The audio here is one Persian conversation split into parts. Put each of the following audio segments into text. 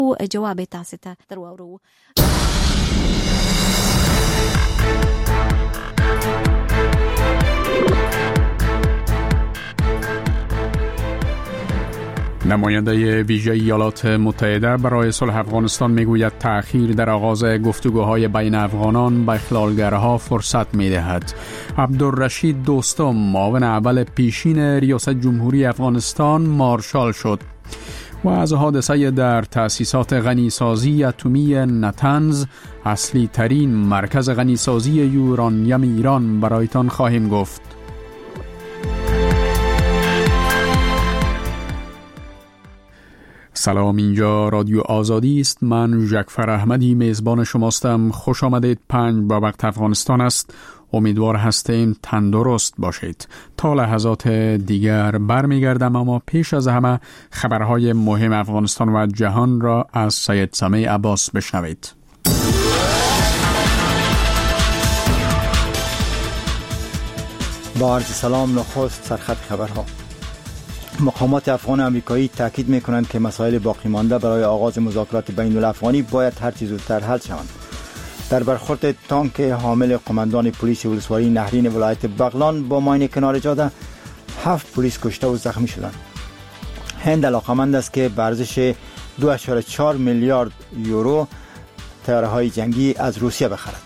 جواب تاسو ته درورو. نماینده ویژه ایالات متحده برای صلح افغانستان میگوید تأخیر در آغاز گفتگوهای بین افغانان به اخلالگرها فرصت میدهد. عبدالرشید دوستم معاون اول پیشین ریاست جمهوری افغانستان مارشال شد. و از حادثه در تأسیسات غنیسازی اتمی نتنز، اصلی ترین مرکز غنیسازی یورانیم ایران، برایتان خواهیم گفت. سلام، اینجا رادیو آزادی است. من جعفر احمدی میزبان شماستم. خوش آمدید. 5 با وقت افغانستان است. امیدوار هستیم تندرست باشید. تا لحظات دیگر برمیگردم، اما پیش از همه خبرهای مهم افغانستان و جهان را از سید سمیع عباس بشنوید. با عرض سلام، نخست سرخط خبرها. مقامات افغان و امریکایی تاکید می‌کنند که مسائل باقی مانده برای آغاز مذاکرات بین الافغانی باید هر چه زودتر حل شوند. در برخورد تانک حامل قماندان پلیس ولسوالی نهرین ولایت بغلان با ماین کنار جاده 7 پلیس کشته و زخمی شدند. هند علاقمند است که به ارزش 2.4 میلیارد یورو طیاره‌های جنگی از روسیه بخرد.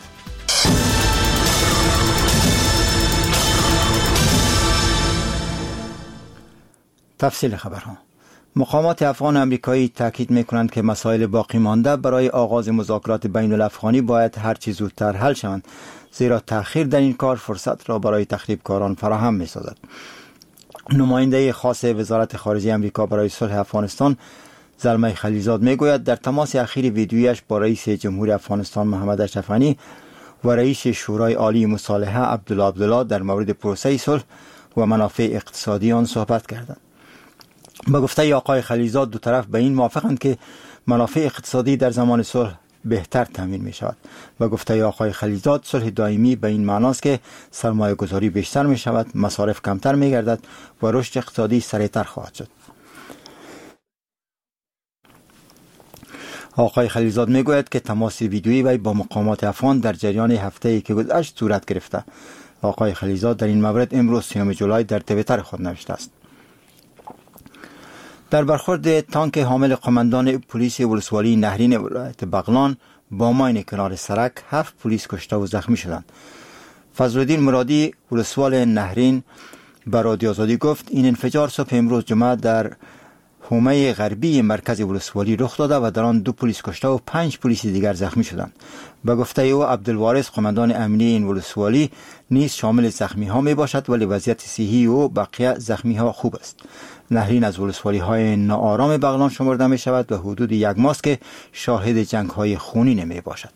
تفصیل خبرها. مقامات افغان و امریکایی تاکید می‌کنند که مسائل باقی مانده برای آغاز مذاکرات بین الافغانی باید هر چه زودتر حل شوند، زیرا تأخیر در این کار فرصت را برای تخریبکاران فراهم می‌سازد. نماینده خاص وزارت خارجه امریکا برای صلح افغانستان زلمه خلیلزاد میگوید در تماس اخیر ویدیویش با رئیس جمهور افغانستان محمد اشرف غنی و رئیس شورای عالی مصالحه عبدالله در مورد پروسه صلح و منافع اقتصادی آن صحبت کردند. با گفته آقای خلیلزاد دو طرف به این موافقند که منافع اقتصادی در زمان صلح بهتر تامین می شود. با گفته آقای خلیلزاد صلح دائمی به این معناست که سرمایه گذاری بیشتر می شود، مصارف کمتر می گردد و رشد اقتصادی سریعتر خواهد شد. آقای خلیلزاد می گوید که تماس ویدیویی وی با مقامات افغان در جریان هفته‌ای که گذشت صورت گرفته. آقای خلیلزاد در این مورد امروز 3 جولای در توییتر خود نوشته است: در برخورد تانک حامل قماندان پلیس ولسوالی نهرین ولایت بغلان با ماین کنار سرک 7 پلیس کشته و زخمی شدند. فضلالدین مرادی ولسوال نهرین به رادیو آزادی گفت این انفجار صبح امروز جمعه در حومه غربی مرکز ولسوالی رخ داده و در آن 2 پلیس کشته و 5 پلیس دیگر زخمی شدند. به گفته او عبدالوارث قماندان امنی این ولسوالی نیز شامل زخمی ها می باشد، ولی وضعیت صحی او بقیه زخمی ها خوب است. نهرین از ولسوالی های ناآرام بغلان شمرده می شود و حدود 1 ماه که شاهد جنگ های خونین می باشد.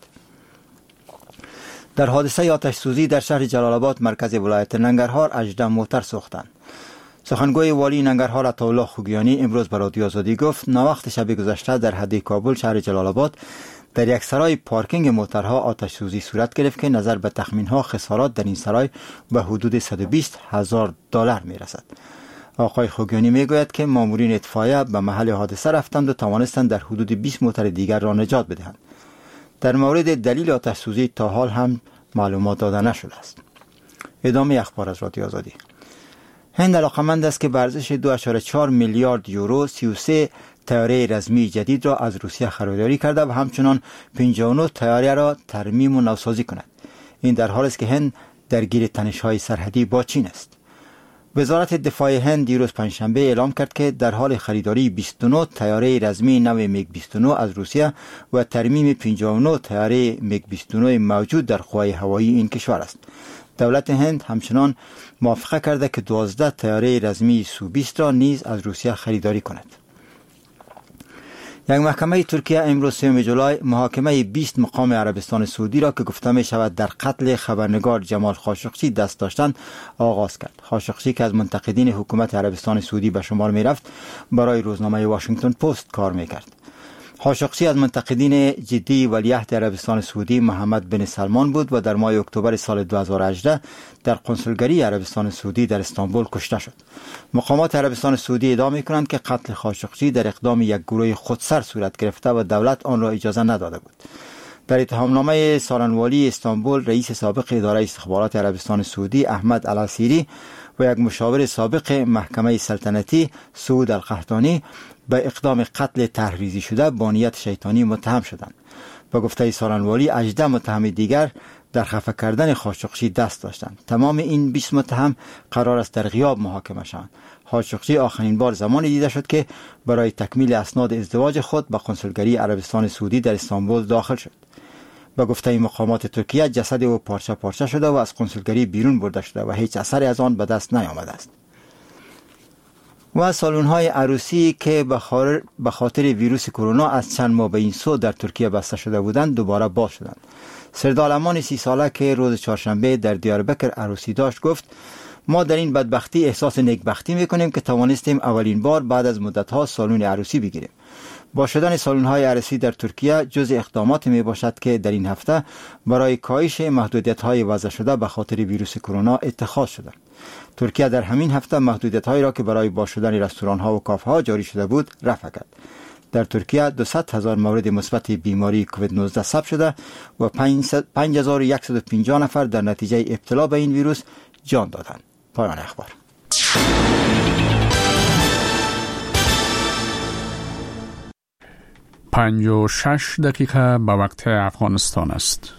در حادثه آتش سوزی در شهر جلال آباد مرکز ولایت ننگرهار 18 موتر سوختند. سخنگوی والی ننگرهار عطاالله خوگیانی امروز به رادیو آزادی گفت ناوقت شب گذشته در حد کابل شهر جلال آباد در یک سرای پارکینگ موترها آتش سوزی صورت گرفت که نظر به تخمین‌ها خسارات در این سرای به حدود $120,000 می رسد. آقای خوگیانی می گوید که مامورین اطفائیه به محل حادثه رفتند و توانستند در حدود 20 موتر دیگر را نجات بدهند. در مورد دلیل آتش سوزی تا حال هم معلومات داده نشده است. ادامه اخبار از رادیو آزادی. هند علاقمند است که به ارزش 2.4 میلیارد یورو 33 طیاره رزمی جدید را از روسیه خریداری کرده و همچنان 59 طیاره را ترمیم و نوسازی کند. این در حالی است که هند درگیر تنش‌های سرحدی با چین است. وزارت دفاع هند دیروز پنجشنبه اعلام کرد که در حال خریداری 29 طیاره رزمی نو میگ 29 از روسیه و ترمیم 59 طیاره میگ 29 موجود در قوای هوایی این کشور است. دولت هند همچنان موافقه کرده که 12 طیاره رزمی سو-20 را نیز از روسیه خریداری کند. یک محکمه ترکیه امروز 3 جولای محاکمه 20 مقام عربستان سعودی را که گفته می شود در قتل خبرنگار جمال خاشقچی دست داشتند آغاز کرد. خاشقچی که از منتقدین حکومت عربستان سعودی به شمار می رفت برای روزنامه واشنگتن پست کار می کرد. خاشقچی از منتقدین جدی ولیعهد عربستان سعودی محمد بن سلمان بود و در ماه اکتبر سال 2018 در قنسولگری عربستان سعودی در استانبول کشته شد. مقامات عربستان سعودی ادعا می‌کنند که قتل خاشقچی در اقدام یک گروه خودسر صورت گرفته و دولت آن را اجازه نداده بود. در اتهامنامه سالنوالی استانبول، رئیس سابق اداره استخبارات عربستان سعودی احمد العسیری و یک مشاور سابق محکمه سلطنتی سعود القحطانی به اقدام قتل تحریزی شده با نیت شیطانی متهم شدند. با گفته سالنوالی 18 متهم دیگر در خفه کردن خاشقچی دست داشتند. تمام این 20 متهم قرار است در غیاب محاکمه شوند. خاشقچی آخرین بار زمانی دیده شد که برای تکمیل اسناد ازدواج خود به قنسولگری عربستان سعودی در استانبول داخل شد. با گفته مقامات ترکیه جسد او پارچه پارچه شده و از قنسولگری بیرون برده شده و هیچ اثری از آن به دست نیامده است. و سالن‌های عروسی که به خاطر ویروس کرونا از چند ماه به این سو در ترکیه بسته شده بودند دوباره باز شدند. سردالمان 30 ساله که روز چهارشنبه در دیاربکر عروسی داشت گفت: ما در این بدبختی احساس نیکبختی میکنیم که توانستیم اولین بار بعد از مدت‌ها سالن عروسی بگیریم. با شدن سالن‌های عروسی در ترکیه جز اقدامات می باشد که در این هفته برای کاهش محدودیت‌های وضع شده به خاطر ویروس کرونا اتخاذ شده. ترکیه در همین هفته محدودیت‌هایی را که برای باز شدن رستوران‌ها و کافه‌ها جاری شده بود رفع کرد. در ترکیه 200,000 مورد مثبت بیماری کووید 19 ثبت شده و 5150 نفر در نتیجه ابتلا به این ویروس جان دادند. پایان اخبار. 56 دقیقه به وقت افغانستان است.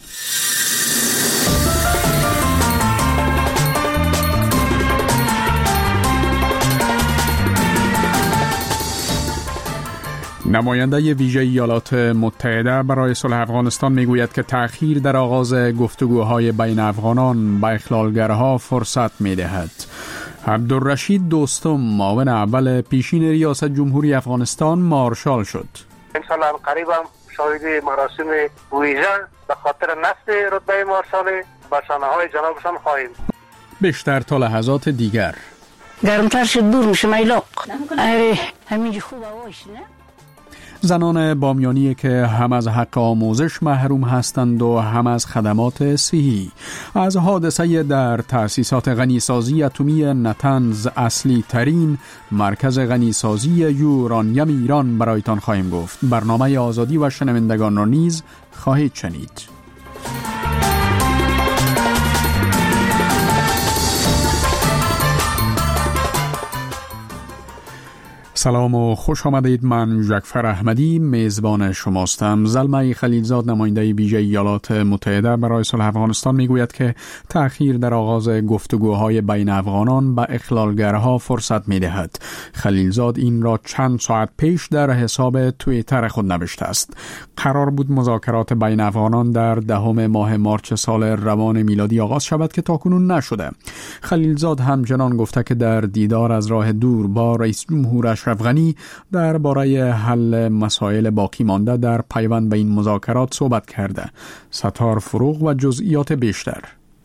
نماینده ویژه ایالات متحده برای صلح افغانستان میگوید که تأخیر در آغاز گفتگوهای بین افغانان به اخلالگرها فرصت میدهد. عبدالرشید دوستم معاون اول پیشین ریاست جمهوری افغانستان مارشال شد. انشاءالله قریب هم شاهد مراسم ویژه به خاطر نصب رتبه مارشال به شانه‌های جنابشان خواهیم. بیشتر تا لحظات دیگر. گرمتر شد دور میشه میلاق. همینجا خوب هواش نه؟ زنان بامیانی که هم از حق آموزش محروم هستند و هم از خدمات صحی. از حادثه در تأسیسات غنیسازی اتمی نتنز اصلی ترین مرکز غنیسازی یورانیم ایران برایتان خواهیم گفت. برنامه آزادی و شنوندگان را نیز خواهید شنید. سلام و خوش آمدید. من جعفر احمدی میزبان شماستم. زلمه خلیلزاد نماینده ویژه ایالات متحده برای صلح افغانستان میگوید که تأخیر در آغاز گفتگوهای بین افغانان به اخلالگرها فرصت میدهد. خلیلزاد این را چند ساعت پیش در حساب توییتر خود نوشته است. قرار بود مذاکرات بین افغانان در 10 ماه مارچ سال روان میلادی آغاز شود که تاکنون نشده. خلیلزاد همچنان گفته که در دیدار از راه دور با رئیس جمهور اشرف غنی درباره حل مسائل باقی مانده در پیوند به این مذاکرات صحبت کرده. ستار فروغ و جزئیات بیشتر.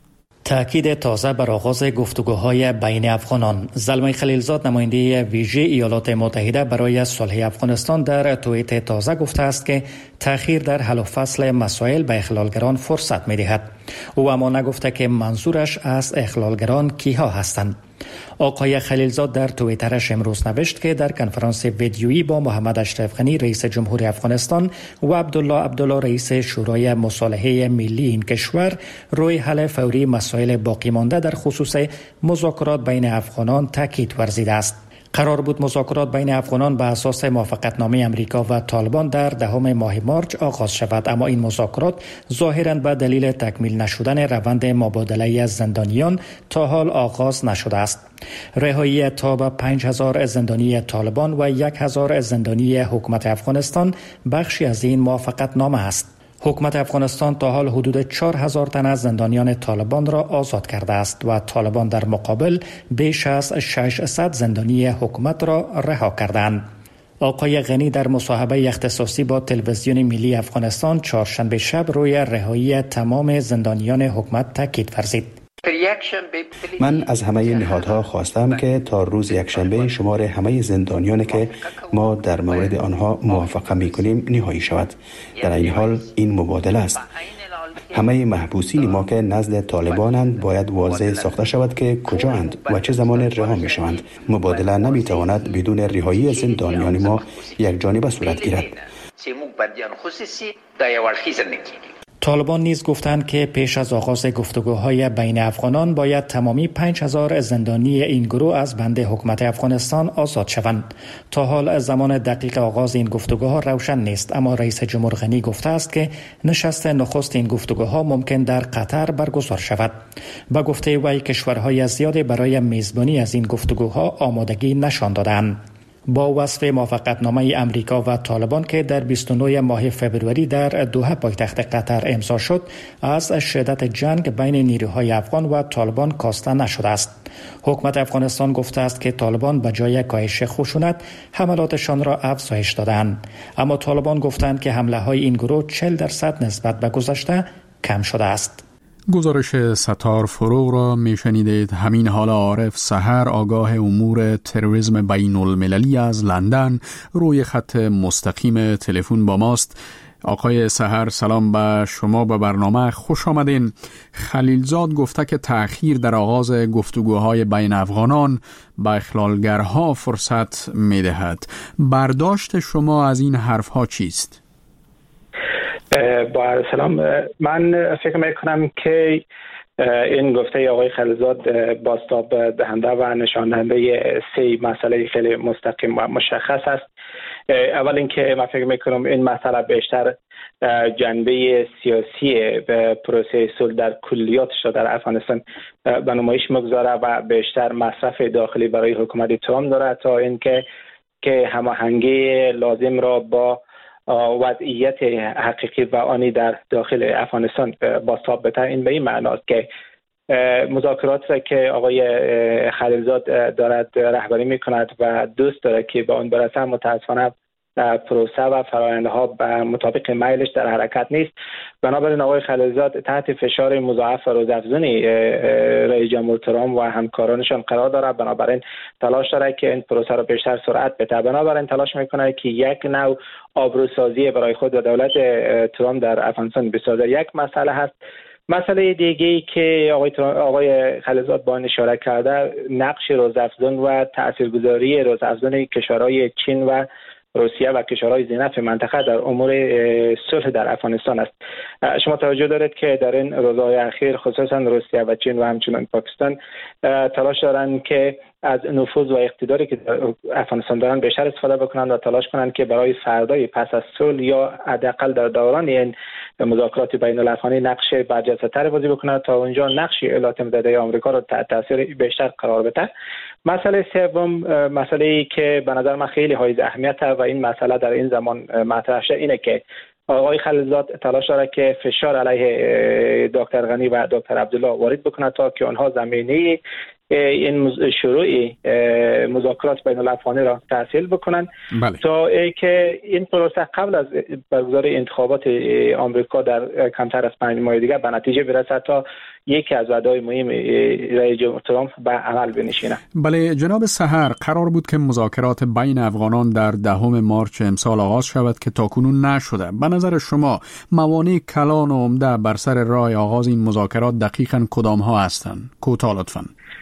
تأکید تازه بر آغاز گفتگوهای بین افغانان. زلمه خلیلزاد نماینده ویژه ایالات متحده برای صلح افغانستان در توییت تازه گفته است که تأخیر در حل و فصل مسائل به اخلالگران فرصت می‌دهد. او اما نگفته که منظورش از اخلالگران کیها هستند. آقای خلیلزاد در توییترش امروز نوشت که در کنفرانس ویدیویی با محمد اشرف غنی رئیس جمهوری افغانستان و عبدالله رئیس شورای مصالحه ملی این کشور روی حل فوری مسائل باقی مانده در خصوص مذاکرات بین افغانان تاکید ورزیده است. قرار بود مذاکرات بین افغانان به اساس موافقتنامه امریکا و طالبان در 10 ماه مارچ آغاز شود، اما این مذاکرات ظاهراً به دلیل تکمیل نشدن روند مبادله زندانیان تا حال آغاز نشده است. رهایی تا به 5000 زندانی طالبان و 1000 زندانی حکومت افغانستان بخشی از این موافقتنامه است. حکومت افغانستان تا حال حدود 4000 تن از زندانیان طالبان را آزاد کرده است و طالبان در مقابل بیش از 600 زندانی حکومت را رها کردند. آقای غنی در مصاحبه اختصاصی با تلویزیون ملی افغانستان چهارشنبه شب روی رهایی تمام زندانیان حکومت تاکید ورزید. من از همه نهادها خواستم که تا روز یکشنبه شمار همه زندانیانی که ما در مورد آنها موافقه می‌کنیم نهایی شود. در این حال این مبادله است. همه محبوسین ما که نزد طالبانند باید واضح ساخته شود که کجااند و چه زمان رها می‌شوند. مبادله نمی‌تواند بدون رهایی زندانیان ما یک جانبه صورت گیرد. طالبان نیز گفتند که پیش از آغاز گفتگوهای بین افغانان باید تمامی 5000 زندانی این گروه از بند حکومت افغانستان آزاد شوند. تا حال زمان دقیق آغاز این گفتگوها روشن نیست، اما رئیس جمهور غنی گفته است که نشست نخست این گفتگوها ممکن در قطر برگزار شود. با گفته وی کشورهای زیادی برای میزبانی از این گفتگوها آمادگی نشان دادند. با وصف موافقتنامه امریکا و طالبان که در 29 ماه فبروری در دوحه پایتخت قطر امضا شد، از شدت جنگ بین نیروهای افغان و طالبان کاسته نشده است. حکومت افغانستان گفته است که طالبان به جای کاهش خشونت حملاتشان را افزایش دادند، اما طالبان گفتند که حمله های این گروه 40% نسبت به گذشته کم شده است. گزارش ستار فروغ را میشنیدید. همین حال عارف سحر، آگاه امور تروریسم بین المللی از لندن، روی خط مستقیم تلفن با ماست. آقای سحر، سلام به شما، به برنامه خوش آمدین. خلیلزاد گفته که تأخیر در آغاز گفتگوهای بین افغانان به اخلالگرها فرصت میدهد. برداشت شما از این حرفها چیست؟ با سلام، من فکر میکنم که این گفته آقای خلیلزاد بازتاب دهنده و نشان دهنده سه مسئله خیلی مستقیم و مشخص است. اول اینکه من فکر میکنم این مسئله بیشتر جنبه سیاسی به پروسه صلح در کلیاتش در افغانستان به نمایش میگذاره و بیشتر مصرف داخلی برای حکومت ترامپ داره تا اینکه هماهنگی لازم را با وضعیت حقیقی و آنی در داخل افغانستان بازتاب بده. این به این معناست که مذاکرات را که آقای خلیلزاد دارد رهبری میکند و دوست داره که به اون برسه، متاسفانه پروسه و فرآیندها به مطابق میلش در حرکت نیست. بنابراین آقای خلیلزاد تحت فشار مضاعف و روزافزونی رئیس جمهور ترامپ و همکارانشان قرار داره. بنابراین تلاش داره که این پروسه را بیشتر سرعت بده. بنابراین تلاش میکنه که یک نوع آبروسازی برای خود و دولت ترامپ در افغانستان بسازه. یک مسئله هست. مسئله دیگه‌ای که آقای خلیلزاد با اشاره کرده، نقش روزافزون و تاثیرگذاری روزافزون کشورهای چین و روسیه و کشورهای ذی‌نفع منطقه در امور صلح در افغانستان است. شما توجه دارید که در این روزهای اخیر خصوصا روسیه و چین و همچنین پاکستان تلاش دارند که از نفوذ و اقتداری که در افغانستان دارند بیشتر استفاده بکنند و تلاش کنند که برای فردای پس از صلح یا حداقل در دوران این مذاکرات بین الافغانی نقش برجسته‌تر بازی بکنند تا اونجا نقش ایالات متحده آمریکا را تحت تاثیر بیشتر قرار بده. مسئله سوم، مسئله‌ای که به نظر من خیلی حائز اهمیت است و این مسئله در این زمان مطرح شده، اینه که آقای خلیلزاد تلاش داره که فشار علیه دکتر غنی و دکتر عبدالله وارد بکنه تا که آنها زمینه این شروع مذاکرات بین الافغانی را تسهیل بکنند. بله. تا که این پروسه قبل از برگزاری انتخابات آمریکا در کمتر از 5 ماه دیگر به نتیجه برسد تا یکی از وعده‌های مهم رئیس جمهور ترامپ به عمل بنشیند. بله جناب سحر، قرار بود که مذاکرات بین افغانان در 10 مارس امسال آغاز شود که تاکنون نشده. به نظر شما موانع کلان و عمده بر سر راه آغاز این مذاکرات دقیقاً کدام ها هستند؟ کوتاه لطفاً.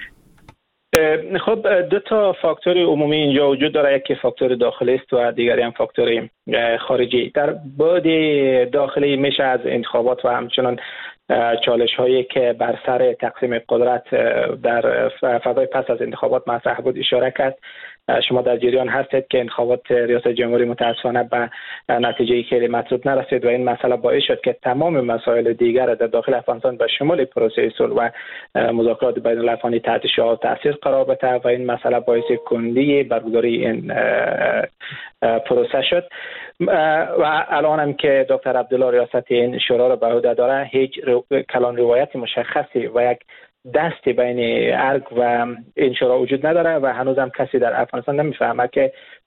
خب دو تا فاکتور عمومی اینجا وجود داره، یکی فاکتور داخلی است و دیگری هم فاکتور خارجی. در بعد داخلی میشه از انتخابات و همچنان چالش هایی که بر سر تقسیم قدرت در فضای پس از انتخابات مطرح بود اشاره کرد. شما در جریان هستید که انتخابات ریاست جمهوری متاسفانه به نتیجه خیلی مطلوب نرسید و این مسئله باعث شد که تمام مسائل دیگر در داخل افغانستان به شمول پروسه صلح و مذاکرات بین الافغانی تحت شعاع تاثیر قرار بده و این مسئله باعث کندی برگزاری این پروسه شد. و الان هم که دکتر عبدالله ریاست این شورا را به عهده داره، هیچ کلان روایت مشخصی و یک دست بین ارگ و این شورا وجود نداره و هنوز هم کسی در افغانستان نمیفهمه که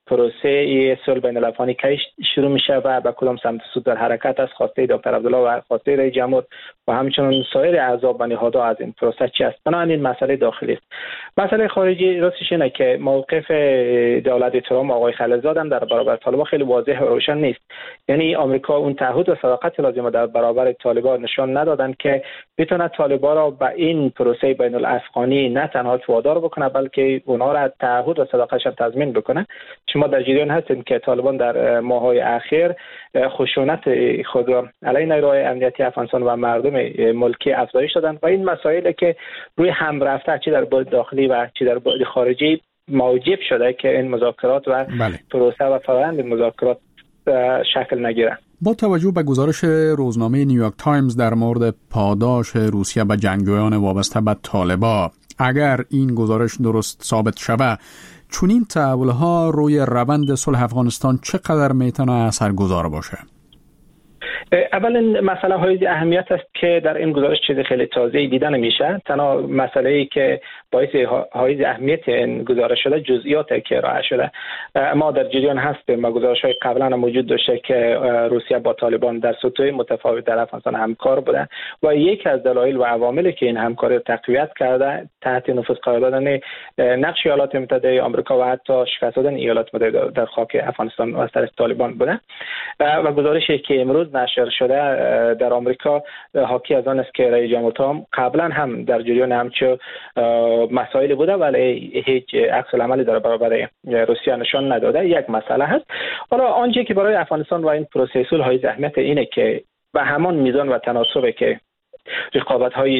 پروسه صلح بین الافغانی کی شروع میشه و به کدام سمت سو در حرکت است، خواسته دکتر عبدالله و خواسته رئیس جمهور و همچنین سایر اعضا و نهادها از این پروسه چی است. بنابراین مسئله داخلی است. مسئله خارجی راستش اینه که موقف دولت ترامپ آقای خلیلزاد هم در برابر طالبان خیلی واضح و روشن نیست. یعنی آمریکا اون تعهد و صداقت لازم در برابر طالبان نشان ندادن که بتونه طالبان را به این پروسه بین الافغانی نه تنها وادار بکنه بلکه اونها را تعهد و صداقتش تضمین بکنه. شما در جریان هستید که طالبان در ماه‌های اخیر خشونت خود را علیه نیروهای امنیتی افغانستان و مردم ملکی افزایش دادن و این مسائلی که روی هم رفته چه در بعد داخلی و چه در بعد خارجی موجب شده که این مذاکرات و پروسه و فرآیند مذاکرات شکل نگیره. با توجه به گزارش روزنامه نیویورک تایمز در مورد پاداش روسیه به جنگجویان وابسته به طالبان، اگر این گزارش درست ثابت شود، چنین تحول‌ها روی روند صلح افغانستان چقدر میتونه اثرگذار باشه؟ اولا مسئله های اهمیت است که در این گزارش چیز خیلی تازه‌ای دیده نمیشه. تنها مسئله‌ای که باعث های اهمیت این گزارش شده جزئیاتی که ارائه شده. ما در جریان هستیم و گزارش‌های قبلا هم موجود داشته که روسیه با طالبان در سطوح متفاوت در افغانستان همکار بوده و یکی از دلایل و عواملی که این همکاری رو تقویت کرده تحت نفوذ قرار دادن نقش ایالات متحده آمریکا و حتی شکست دادن ایالات متحده در خاک افغانستان از طرف طالبان بوده. و گزارشی که امروز نشر شده در آمریکا حاکی از آن است که رئیس جمهور ترامپ قبلا هم در جریان همچو مسائل بوده ولی هیچ عکس العملی در برابر روسیه نشان نداده. یک مسئله هست. حالا آنچه که برای افغانستان و این پروسه صلح های اهمیت اینه که به همان میزان و تناسبی که رقابت‌های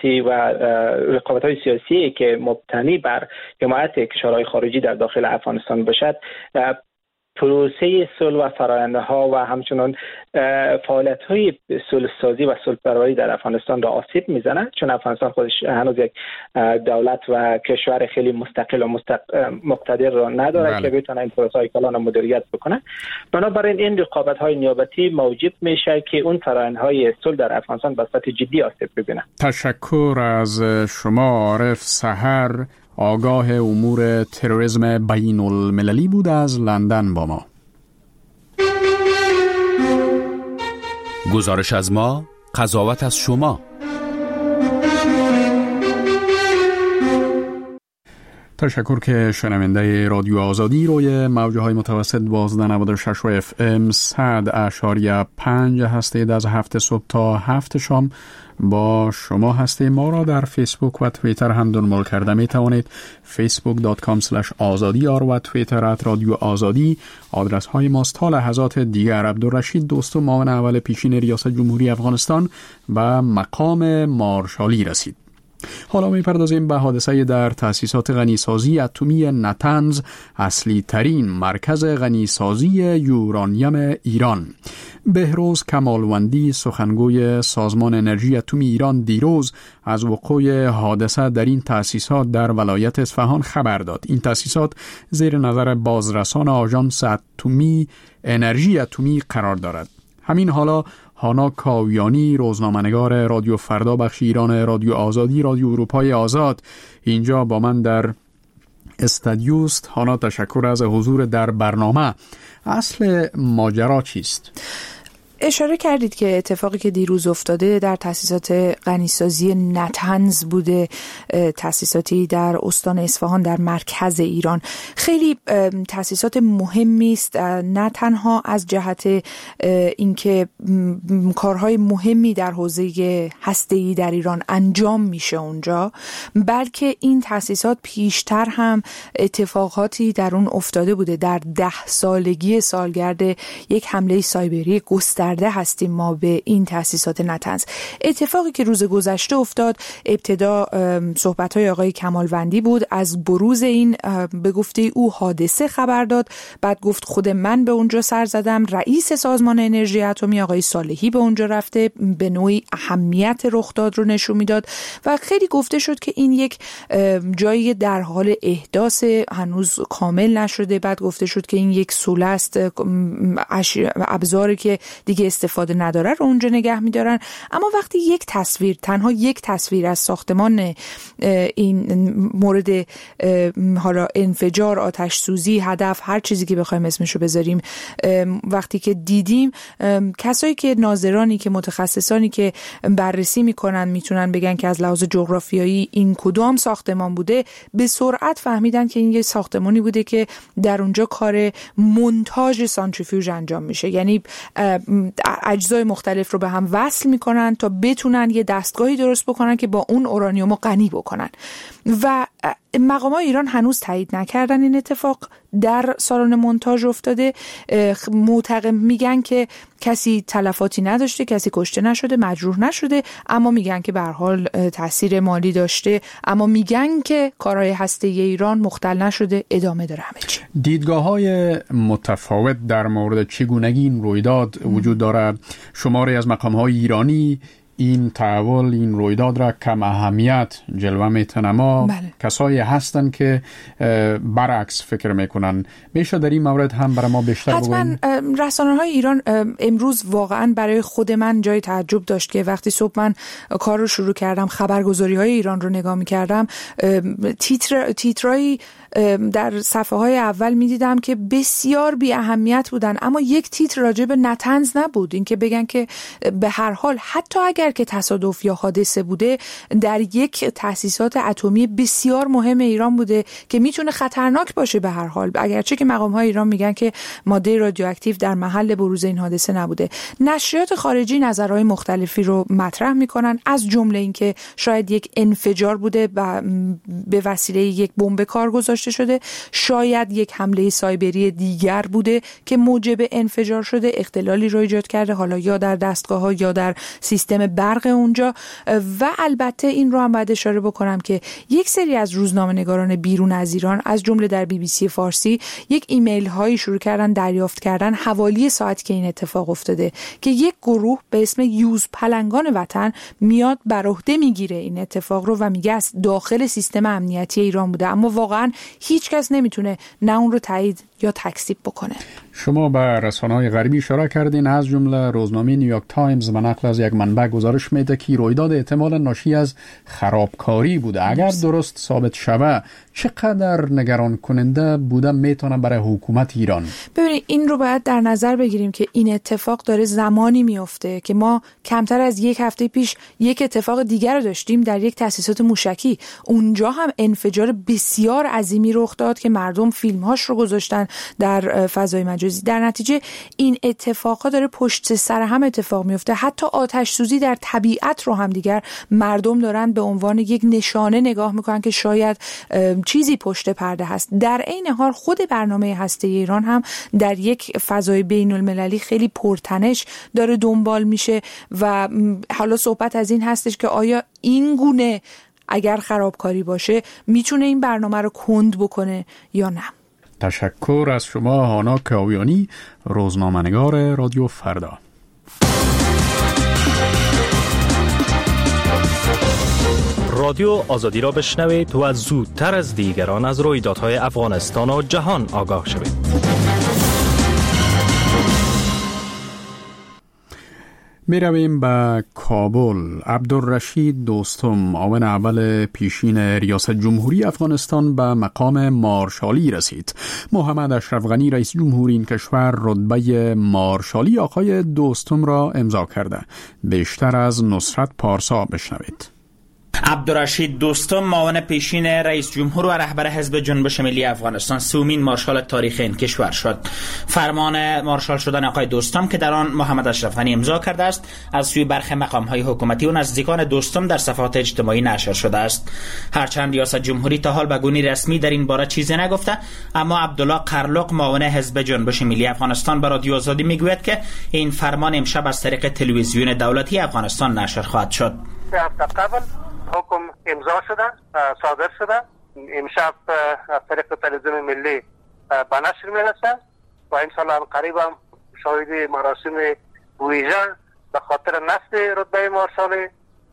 سیاسی که مبتنی بر حمایت کشورهای خارجی در داخل افغانستان باشد، پروسه صلح و فرآیندها و همچنین فعالیت‌های صلح‌سازی و صلح‌پروری در افغانستان را آسیب میزنه، چون افغانستان خودش هنوز یک دولت و کشور خیلی مستقل و مقتدر را نداره که بتونه این پروسه‌های کلان مدیریت بکنه. بنابراین این رقابت‌های نیابتی موجب میشه که اون فرآیندهای صلح در افغانستان به صورت جدی آسیب ببینه. تشکر از شما عارف سحر، آگاه امور تروریسم بین المللی بود از لندن با ما. گزارش از ما، قضاوت از شما. تشکر که شنونده رادیو آزادی روی موجهای متوسط 1296 و FM 100.5 هستید. از 7 صبح تا 7 شام با شما هستیم. ما را در فیسبوک و توییتر هم دنبال کرده می توانید. facebook.com/azadiyar و توییتر @رادیو آزادی آدرس های ماست. تا لحظات دیگر عبدالرشید دوستو معاون اول پیشین ریاست جمهوری افغانستان و مقام مارشالی رسید. حالا می‌پردازیم به حادثه در تأسیسات غنیسازی اتمی نتنز، اصلی ترین مرکز غنیسازی یورانیم ایران. بهروز کمالوندی، سخنگوی سازمان انرژی اتمی ایران، دیروز از وقوع حادثه در این تأسیسات در ولایت اصفهان خبر داد. این تأسیسات زیر نظر بازرسان آژانس اتمی انرژی اتمی قرار دارد. همین حالا هانا کاویانی، روزنامه‌نگار رادیو فردا بخش ایران رادیو آزادی، رادیو اروپای آزاد، اینجا با من در استودیوست. هانا، تشکر از حضور در برنامه. اصل ماجرا چیست؟ اشاره کردید که اتفاقی که دیروز افتاده در تأسیسات غنیسازی نتنز بوده، تأسیساتی در استان اصفهان در مرکز ایران. خیلی تأسیسات مهمی است، نه تنها از جهت اینکه کارهای مهمی در حوزه هسته‌ای در ایران انجام میشه اونجا، بلکه این تأسیسات پیشتر هم اتفاقاتی در اون افتاده بوده. در 10 سالگی سالگرد یک حمله سایبری گسترده هستیم ما به این تأسیسات نتنز. اتفاقی که روز گذشته افتاد، ابتدا صحبت‌های آقای کمالوندی بود، از بروز این به گفته او حادثه خبر داد، بعد گفت خود من به اونجا سر زدم، رئیس سازمان انرژی اتمی آقای صالحی به اونجا رفته، به نوعی اهمیت رخداد رو نشون میداد و خیلی گفته شد که این یک جایی در حال احداث، هنوز کامل نشده. بعد گفته شد که این یک سوله است، ابزاری که دیگه دیگه استفاده نداره رو اونجا نگه می‌دارن. اما وقتی یک تصویر، تنها یک تصویر از ساختمان این مورد حالا انفجار، آتش سوزی، هدف، هر چیزی که بخوایم اسمشو بذاریم، وقتی که دیدیم، کسایی که ناظرانی که متخصصانی که بررسی میکنن میتونن بگن که از لحاظ جغرافیایی این کدام ساختمان بوده، به سرعت فهمیدن که این یه ساختمانی بوده که در اونجا کار مونتاژ سانتریفیوژ انجام میشه. یعنی اجزای مختلف رو به هم وصل میکنن تا بتونن یه دستگاهی درست بکنن که با اون اورانیوم رو غنی بکنن. و مقامات ایران هنوز تایید نکردن این اتفاق در سالن مونتاژ افتاده. معتقد میگن که کسی تلفاتی نداشته، کسی کشته نشده، مجروح نشده، اما میگن که به هر حال تاثیر مالی داشته، اما میگن که کارهای هسته‌ای ایران مختل نشده، ادامه داره همه چی. دیدگاه‌های متفاوت در مورد چگونگی این رویداد وجود داره. شماری از مقام‌های ایرانی این تحول، این رویداد را کم اهمیت جلوه میتن، اما کسایی هستن که برعکس فکر میکنن. میشه در این مورد هم برای ما بیشتر بگوین؟ حتما. رسانه‌های ایران امروز واقعا برای خود من جای تعجب داشت که وقتی صبح من کار رو شروع کردم، خبرگزاری‌های ایران رو نگاه می‌کردم، تیترایی در صفحه‌های اول می‌دیدم که بسیار بی اهمیت بودن، اما یک تیتر راجع به نتنز نبود. این که بگن که به هر حال حتی اگر که تصادف یا حادثه بوده، در یک تأسیسات اتمی بسیار مهم ایران بوده که میتونه خطرناک باشه به هر حال، اگرچه که مقام‌های ایران میگن که ماده رادیواکتیو در محل بروز این حادثه نبوده. نشریات خارجی نظرهای مختلفی رو مطرح میکنن، از جمله این که شاید یک انفجار بوده و به وسیله یک بمب کار گذاشته شده، شاید یک حمله سایبری دیگر بوده که موجب انفجار شده، اختلالی رو ایجاد کرده، حالا یا در دستگاه‌ها یا در سیستم برق اونجا. و البته این رو هم باید اشاره بکنم که یک سری از روزنامه‌نگاران بیرون از ایران، از جمله در BBC فارسی، یک ایمیل هایی شروع کردن دریافت کردن حوالی ساعت که این اتفاق افتاده که یک گروه به اسم یوز پلنگان وطن میاد بر عهده میگیره این اتفاق رو و میگه از داخل سیستم امنیتی ایران بوده، اما واقعا هیچ کس نمیتونه نه اون رو تایید یا تکذیب بکنه. شما به رسانه‌های غربی اشاره کردین، از جمله روزنامه نیویورک تایمز به نقل از یک منبع گزارش میده که رویداد احتمالاً ناشی از خرابکاری بوده. اگر درست ثابت شود چقدر نگران کننده بوده میتونه برای حکومت ایران؟ ببینید این رو باید در نظر بگیریم که این اتفاق داره زمانی میفته که ما کمتر از یک هفته پیش یک اتفاق دیگر رو داشتیم در یک تأسیسات موشکی. اونجا هم انفجار بسیار عظیمی رخ داد که مردم فیلم‌هاش رو گذاشتن در فضای مجازی. در نتیجه این اتفاقا داره پشت سر هم اتفاق میفته. حتی آتش سوزی در طبیعت رو هم دیگر مردم دارن به عنوان یک نشانه نگاه میکنن که شاید چیزی پشت پرده هست. در عین حال خود برنامه هسته‌ای ایران هم در یک فضای بین المللی خیلی پرتنش داره دنبال میشه و حالا صحبت از این هستش که آیا این گونه اگر خرابکاری باشه میتونه این برنامه رو کند بکنه یا نه. تشکر از شما هانا کاویانی، روزنامه‌نگار رادیو فردا. رادیو آزادی را بشنوید و زودتر از دیگران از رویدادهای افغانستان و جهان آگاه شوید. می رویم به کابل. عبدالرشید دوستم، معاون اول پیشین ریاست جمهوری افغانستان، به مقام مارشالی رسید. محمد اشرف غنی رئیس جمهوری این کشور رتبه مارشالی آقای دوستم را امضا کرده. بیشتر از نصرت پارسا بشنوید. عبدالرشید دوستم، معاون پیشین رئیس جمهور و رهبر حزب جنبش ملی افغانستان، سومین مارشال تاریخ این کشور شد. فرمان مارشال شدن آقای دوستم که در آن محمد اشرف غنی امضا کرده است، از سوی برخی مقام‌های حکومتی و نزدیکان دوستم در صفحات اجتماعی نشر شده است. هرچند ریاست جمهوری تا حال به گونی رسمی در این باره چیزی نگفته، اما عبدالله قرلق، معاون حزب جنبش ملی افغانستان، به رادیو آزادی میگوید که این فرمان امشب از طریق تلویزیون دولتی افغانستان نشر خواهد شد. حکم امضا شده، صادر شده، امشب از طریق تلویزیون ملی به نشر میرسه و انشاءالله قریب هم شاهد مراسم ویژه به خاطر نصب رتبه مارشال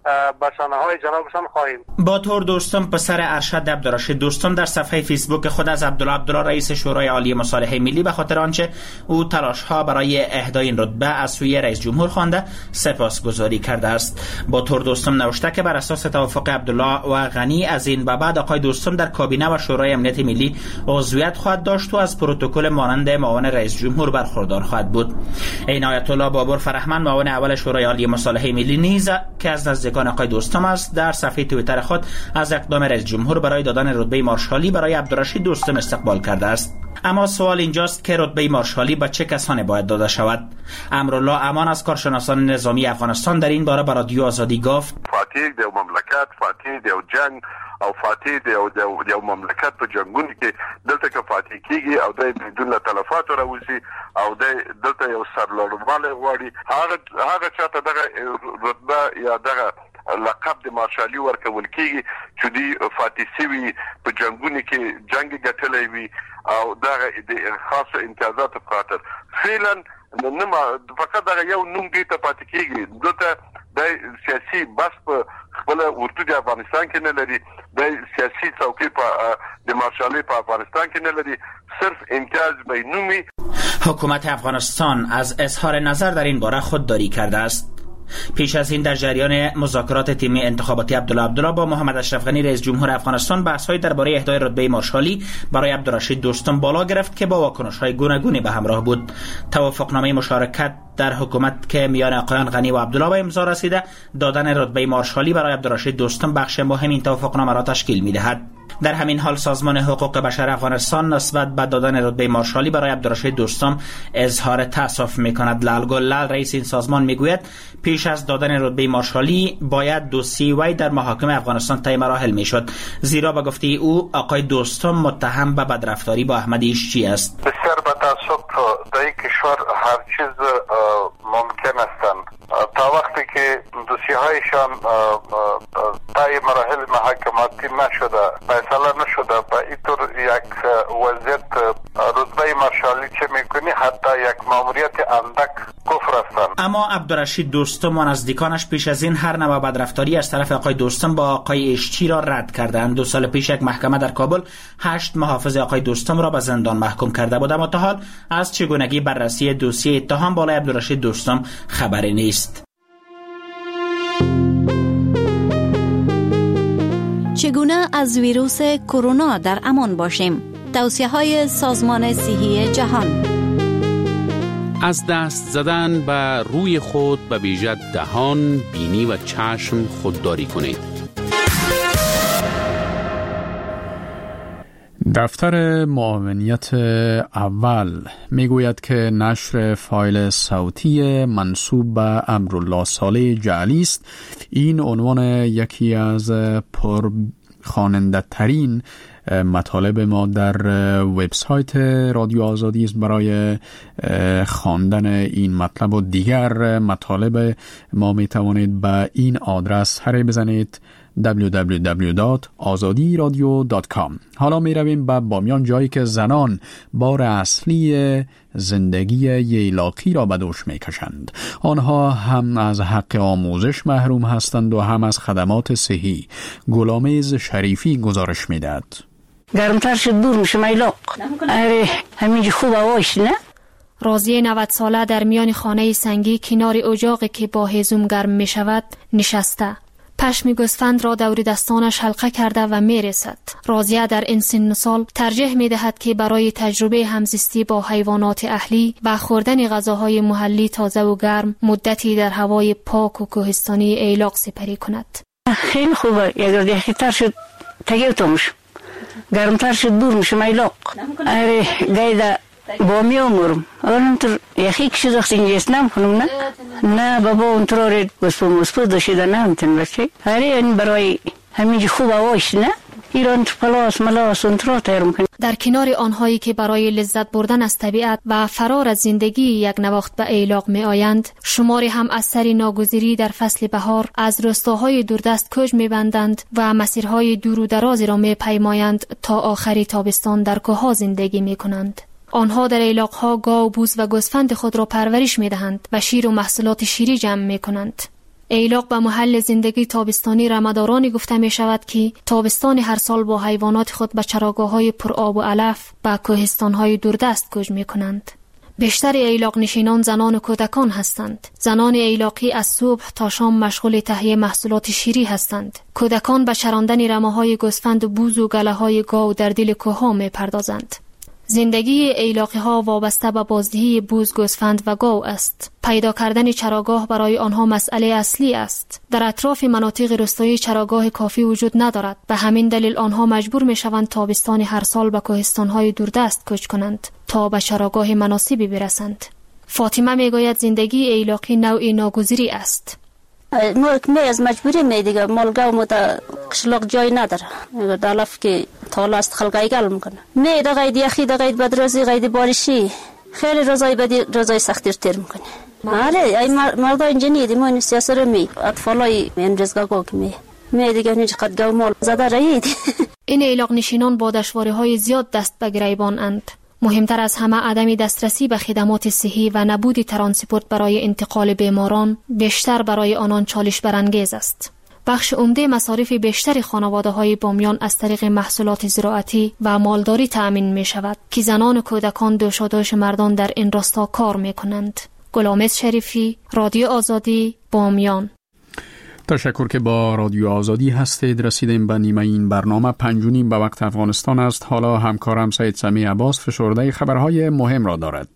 به شانه‌های جنابشان خواهیم. با طور دوستم پسر ارشد عبدالرشید دوستم در صفحه فیسبوک خود از عبدالله رئیس شورای عالی مصالحه ملی به خاطر آنچه او تلاش‌ها برای اهدای این رتبه از سوی رئیس جمهور خوانده سپاسگزاری کرده است. با طور دوستم نوشته که بر اساس توافق عبدالله و غنی از این به بعد آقای دوستم در کابینه و شورای امنیت ملی عضویت خواهد داشت و از پروتکل مانند معاون رئیس جمهور برخوردار خواهد بود. این آیت الله بابر فرهمند معاون اول شورای عالی مصالحه ملی نیز که از نزدیکان آقای دوستم است در صفحه توییتر خود از اقدام رئیس جمهور برای دادن رتبه مارشالی برای عبدالرشید دوستم استقبال کرده است. اما سوال اینجاست که رتبه مارشالی به چه کسانی باید داده شود؟ امرالله امان از کارشناسان نظامی افغانستان در این باره به رادیو آزادی گفت: فاتح د مملکت، فاتح د جنگ او فاتح د مملکت په جنگونو کې دلته کې فاتح کیږي او د بدون تلفات راوځي او د دلته یو سرلوړواله غواړي هغه چاته دغه رتبه یا دغه لقب د مارشالي ورکول کیږي چې دی فاتح سوي په جنگونو کې جنگ ګټلې وي او دغه د خاصه امتیازات په خاطر فعلا نه فقط دغه یو نوم دی ته پاتې کیږي دلته د سیاسي بس په خپل ورته د افغانستان کې نه لري د سیاسي څوکۍ په د مارشالي په افغانستان کې نه لري صرف امتیاز به نومي. حکومت افغانستان از اظهار نظر در این باره خودداری کرده است. پیش از این در جریان مذاکرات تیمی انتخاباتی عبدالله با محمد اشرف غنی رئیس جمهور افغانستان بحث‌های درباره اهدای رتبه مارشالی برای عبدالرشید دوستم بالا گرفت که با واکنش‌های گوناگونی به همراه بود. توافقنامه مشارکت در حکومت که میان آقایان غنی و عبدالله به امضا رسیده دادن رتبه مارشالی برای عبدالرشید دوستم بخش مهم این توافقنامه را تشکیل می‌دهد. در همین حال سازمان حقوق بشر افغانستان نسبت به دادن رتبه مارشالی برای عبدالرشید دوستم اظهار تأسف می‌کند. لالگل رئیس این سازمان میگوید پیش از دادن رتبه مارشالی باید دوسیه وی در محاکم افغانستان طی مراحل میشد، زیرا به گفته او آقای دوستم متهم به بدرفتاری با احمد ایشچی است. بسیار با تأسف در این کشور هر چیز ممکن است تا وقتی که دوسیه هایشان طی مراحل محاکماتی نشده، فیصله نشده، به این طور یک وضعیت رتبه مارشالی چه میکنی حتی یک ماموریت اندک کفر هستند. اما عبدالرشید دوستم و نزدیکانش پیش از این هر نوع بدرفتاری از طرف آقای دوستم با آقای ایشچی را رد کردند. 2 سال پیش یک محکمه در کابل 8 محافظ آقای دوستم را به زندان محکوم کرده بود، اما تا حال از چگونگی بررسی دوسیه اتهام بالای عبدالرشید دوستم خبری نیست. چگونه از ویروس کرونا در امان باشیم؟ توصیه‌های سازمان صحی جهان. از دست زدن به روی خود به ویژه دهان، بینی و چشم خودداری کنید. دفتر معاونیت اول میگوید که نشر فایل صوتی منسوب به امرالله صالح جعلی است. این عنوان یکی از پرخواننده ترین مطالب ما در وبسایت رادیو آزادی است. برای خواندن این مطلب و دیگر مطالب ما می توانید به این آدرس سر بزنید www.azadiradio.com. حالا می رویم به بامیان، جایی که زنان بار اصلی زندگی ییلاقی را به دوش می کشند. آنها هم از حق آموزش محروم هستند و هم از خدمات صحی. گلامیز شریفی گزارش می دهد. گرمتر شد دور میشه میلاق. اره همینجا خوب هواش نه؟ راضیه 90 ساله در میان خانه سنگی کنار اجاقی که با هیزم گرم می شود نشسته. پشم گوسفند را دور دستانش حلقه کرده و می رسد. راضیه در این سن سال ترجیح می دهد که برای تجربه همزیستی با حیوانات اهلی و خوردن غذاهای محلی تازه و گرم مدتی در هوای پاک و کوهستانی ایلاق سپری کند. خیلی خوبه. اگر دقیق‌تر شد تگیوتمش. گرمتر شد دور میشه ایلاق. اره گایده با می امورم اونطور یخی کشی زخت اینجاست نمیکنم نه بابا اونطور آره گسپو داشته نه همتن بچه اره این برای همینجا خوب هواش نه ایران پلاس ملاس اونطور تیرم کنم. در کنار آنهایی که برای لذت بردن از طبیعت و فرار از زندگی یک نواخت به ایلاق می آیند، شماری هم از سر ناگزیری در فصل بهار از روستاهای دوردست کوچ می بندند و مسیرهای دور و درازی را می پیمایند تا آخری تابستان در کوه‌ها زندگی می کنند. آنها در ایلاق‌ها گاو، بوز و گوسفند خود را پرورش می‌دهند و شیر و محصولات شیری جمع می‌کنند. ایلاق به محل زندگی تابستانی رمدارانی گفته می شود که تابستان هر سال با حیوانات خود به چراگاه‌های پر آب و علف به کوهستان‌های دوردست کوچ می‌کنند. بیشتر ایلاق نشینان زنان و کودکان هستند. زنان ایلاقی از صبح تا شام مشغول تهیه محصولات شیری هستند. کودکان به چراندن رمه‌های گوسفند و بوز و گله‌های گاو در دل کوه‌ها می‌پردازند. زندگی ایلاقی ها وابسته به بازدهی بوز، گوسفند و گاو است. پیدا کردن چراگاه برای آنها مسئله اصلی است. در اطراف مناطق روستایی چراگاه کافی وجود ندارد. به همین دلیل آنها مجبور می شوند تابستان هر سال به کوهستان‌های دوردست کوچ کنند تا به چراگاه مناسبی برسند. فاطمه می گوید زندگی ایلاقی نوعی ناگزیری است. ما از مجبوری می دیگه مالگا و قشلاق جای نداره. دالف که تالا است خلقای گل میکنه. می دا قید یخی دا قید بدروزی قید بارشی خیلی روزای بدی روزای سختیر تیر میکنه. آره ای مردا اینجا نیدیم این سیاست رو می اطفالای این رزگاه که می دیگه نیچ قد گو مال زده رایید. این ایلاق نشینان با دشواری‌های زیاد دست به گریبان اند. مهمتر از همه عدم دسترسی به خدمات صحی و نبود ترانسپورت برای انتقال بیماران بیشتر برای آنان چالش برانگیز است. بخش عمده مصارف بیشتر خانواده‌های بامیان از طریق محصولات زراعتی و مالداری تأمین می شود که زنان و کودکان دوشادوش مردان در این راستا کار می کنند. گلامز شریفی، رادیو آزادی، بامیان. تشکر که با رادیو آزادی هستید. رسیدیم به نیمه این برنامه. 5:30 به وقت افغانستان است. حالا همکارم سید سمی عباس فشرده خبرهای مهم را دارد.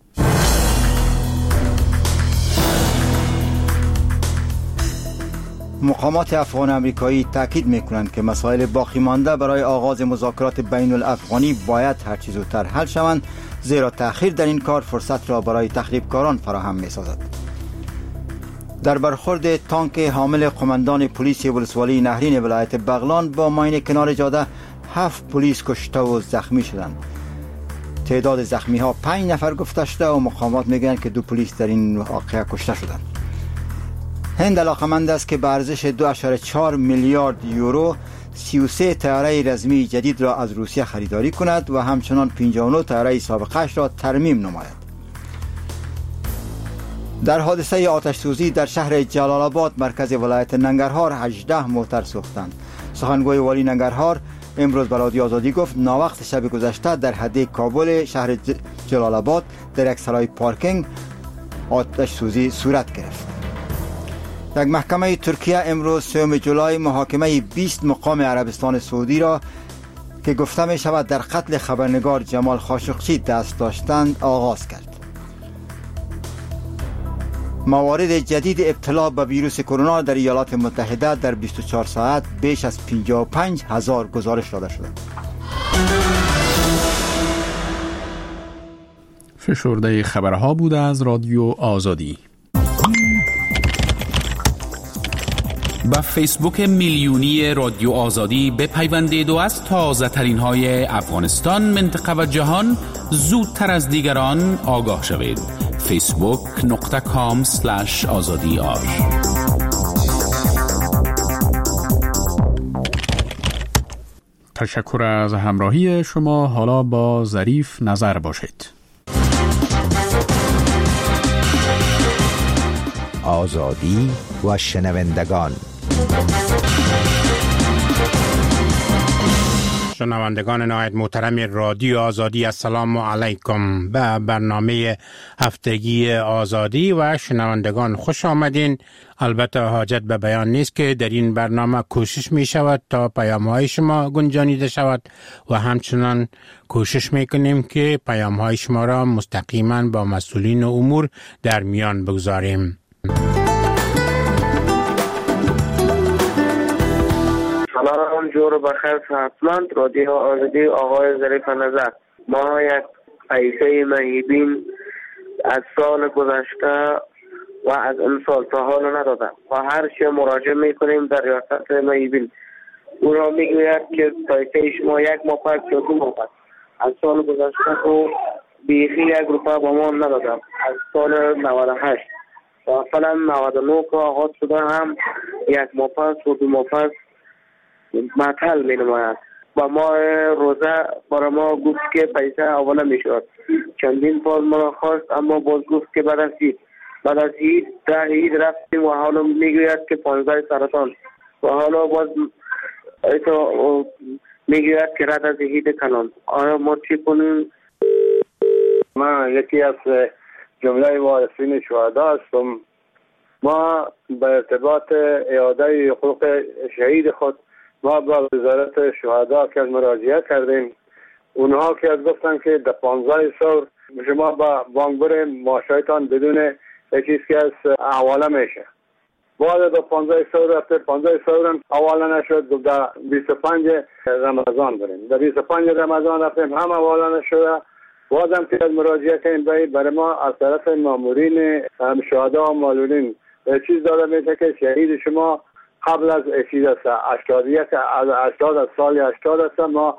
مقامات افغان امریکایی تاکید می‌کنند که مسائل باقی مانده برای آغاز مذاکرات بین الافغانی باید هر چه زودتر حل شوند، زیرا تأخیر در این کار فرصت را برای تخریبکاران فراهم می‌سازد. در برخورد تانک حامل قماندان پلیس ولسوالی نهرین ولایت بغلان با ماین کنار جاده 7 پلیس کشته و زخمی شدند. تعداد زخمی ها 5 نفر گفته شده و مقامات میگویند که 2 پلیس در این واقعه کشته شدند. هند علاقمند است که به ارزش 2.4 میلیارد یورو 33 طیاره رزمی جدید را از روسیه خریداری کند و همچنان 59 طیاره سابقه‌اش را ترمیم نماید. در حادثه آتش سوزی در شهر جلال آباد مرکز ولایت ننگرهار 18 موتر سوختند. سخنگوی والی ننگرهار امروز به رادیو آزادی گفت ناوقت شب گذشته در حدیقه کابل شهر جلال آباد در یک سرای پارکینگ آتش سوزی صورت گرفت. یک محکمه ترکیه امروز 3 جولای محاکمه 20 مقام عربستان سعودی را که گفته می شود در قتل خبرنگار جمال خاشقچی دست داشتند آغاز کرد. موارد جدید ابتلا به ویروس کرونا در ایالات متحده در 24 ساعت بیش از 55,000 گزارش داده شده. فشرده خبرها بوده از رادیو آزادی. با فیسبوک میلیونی رادیو آزادی بپیوندید و از تازه ترین های افغانستان، منطقه و جهان زودتر از دیگران آگاه شوید. facebook.com/azadi. تشکر از همراهی شما. حالا با ظریف نظر باشید. آزادی و شنوندگان. شنوندگان نهایت محترم رادیو آزادی، السلام علیکم. به برنامه هفتگی آزادی و شنوندگان خوش آمدین. البته حاجت به بیان نیست که در این برنامه کوشش می شود تا پیام های شما گنجانیده شود و همچنان کوشش می کنیم که پیام های شما را مستقیما با مسئولین امور در میان بگذاریم. سلام، جور بخیر صحتمند. رادیو آزادی، آقای ظریف نظر. ما یک پیسه مهیبین از سال گذشته و از این سال تا حال ندادم و هر چه مراجعه میکنیم در ریاست مهیبین او را میگوید که پیسه شما 1 ماه پس یا 2 ماه پس. از سال گذشته تو بیخی 1 روپیه با ما ندادم. از سال 98 و فعلا 99 که آغاز شده هم 1 ماه پس و 2 ماه پس معطل می نماید. با ما روزه برای ما گفت که پیسه اولا می شود. چندین بار ما خواست اما باز گفت که بعد از بعد از عید رفتیم و حالا میگوید که 15 سرطان و حالا باز میگوید که رد از عید کلان. آیا ما چی کنیم؟ من یکی از جمله وارثین شهدا هستم. ما به ارتباط اعاده حقوق شهید خود ما با وزارت شهدا که مراجعه کردیم. اونها که گفتن که در 15 سال شما با بانک بریم معاشایتان بدون چیزی که از حواله میشه. بعد در 15 سال رفته 15 سال هم حواله نشد. در 25 رمضان بریم. در 25 رمضان رفتیم هم حواله نشد. بازم که مراجعه کردیم برای ما از طرف مامورین شهدا و معلولین چیز داده میشه که شهید شما قبل از چیز است 80 از سال 80 است. ما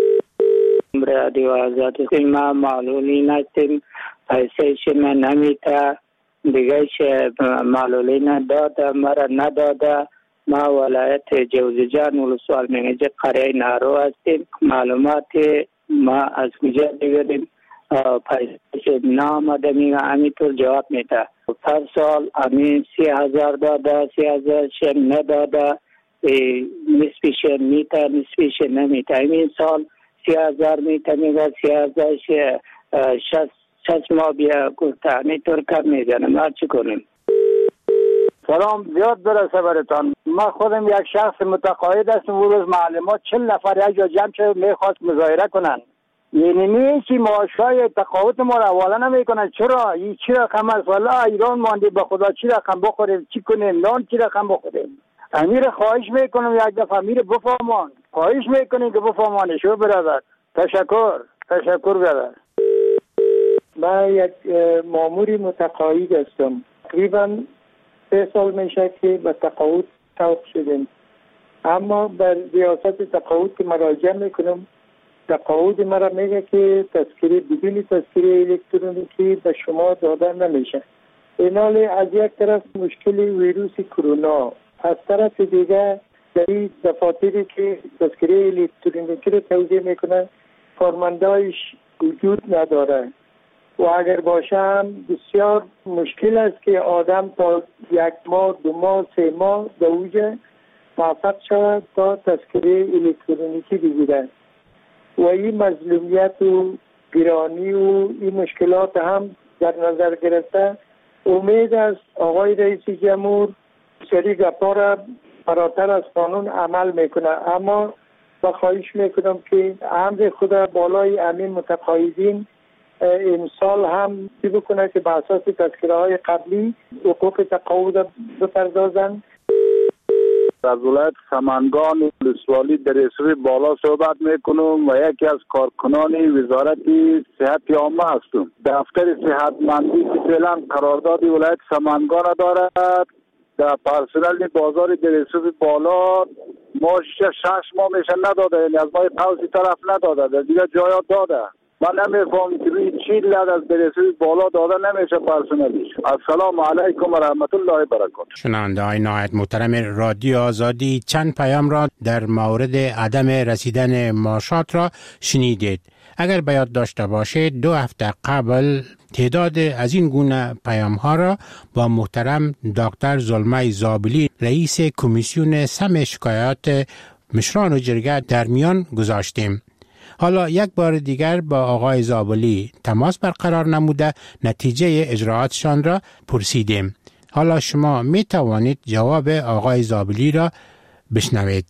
رادیو آزادی ما معلولین هستیم. پیسه شما نمیته دیگه معلولین داده مرا نداده. ما ولایت جوزجان ولسوال منیجه قریه نارو هستیم. معلومات ما از کجا بگیریم؟ پیسه نامده میگه همینطور جواب میده. هر سال همین 30,000 داده 30,000 نداده. نصفش میته نصفش نمیته. این سال 30,000 میته میگه 30,000 شش ماه بیا گفته همینطور کم میزنه. ما چی کنیم؟ سلام زیاد برسه برتان. ما خودم یک شخص متقاعد هستم. اون روز معلمات 40 نفر یک جا جمع شد میخواست مظاهره کنن. یعنی نیستی معاشای تقاعد ما را حواله نمیکنن. چرا؟ این چی رقم است؟ والا ایران مانده به خدا چی رقم بخوریم؟ چی کنیم؟ نان چی رقم بخوریم؟ امیر خواهش میکنم یک دفعه امیر بفهمان. خواهش میکنیم که بفهمانه. شو برادر. تشکر برادر. من یک ماموری متقاعد هستم. تقریبا 3 سال میشه که به تقاعد توقف شدیم. اما بر ریاست تقاعد که مراجعه میکنم تقاعد مرا میگه که تذکره بدون تذکره الکترونیکی به شما داده نمیشه. اینال از یک طرف مشکل ویروس کرونا، از طرف دیگه در این دفاتری که تذکره الکترونیکی رو توزیع میکنه کارمندایش وجود نداره و اگر باشه هم بسیار مشکل است که آدم تا 1 ماه 2 ماه 3 ماه در اوجه موفق شود تا تذکره الکترونیکی بگیره و این مظلومیت و گرانی و این مشکلات هم در نظر گرفته امید است آقای رئیس جمهور سری گپا را فراتر از قانون عمل میکنه. اما با خواهش میکنم که امر خود بالای امین متقاعدین امسال هم بکنه که به اساس تذکره های قبلی حقوق تقاعد بپردازند. از ولایت سمنگان ولسوالی در رسوی بالا صحبت میکنم و یکی از کارکنان وزارت صحت عامه هستم. دفتر صحتمندی که فعلا قرارداد ولایت سمنگان دارد در پرسنل بازار در رسوی بالا ما 6 ماه میشه نداده. یعنی از ماه قوسی طرف نداده در دیگه جایا داده. من نمیفهم که روی چی لد از برسوی بالا داده نمیشه پرسنلیش. السلام علیکم و رحمت الله و برکاته. شنونده های نهایت محترم رادیو آزادی چند پیام را در مورد عدم رسیدن معاشات را شنیدید. اگر به یاد داشته باشید 2 هفته قبل تعداد از این گونه پیام ها را با محترم دکتر زلمه زابلی رئیس کمیسیون سم شکایات مشران و جرگه در میان گذاشتیم. حالا یک بار دیگر با آقای زابلی تماس برقرار نموده نتیجه اجراعاتشان را پرسیدیم. حالا شما می توانید جواب آقای زابلی را بشنوید.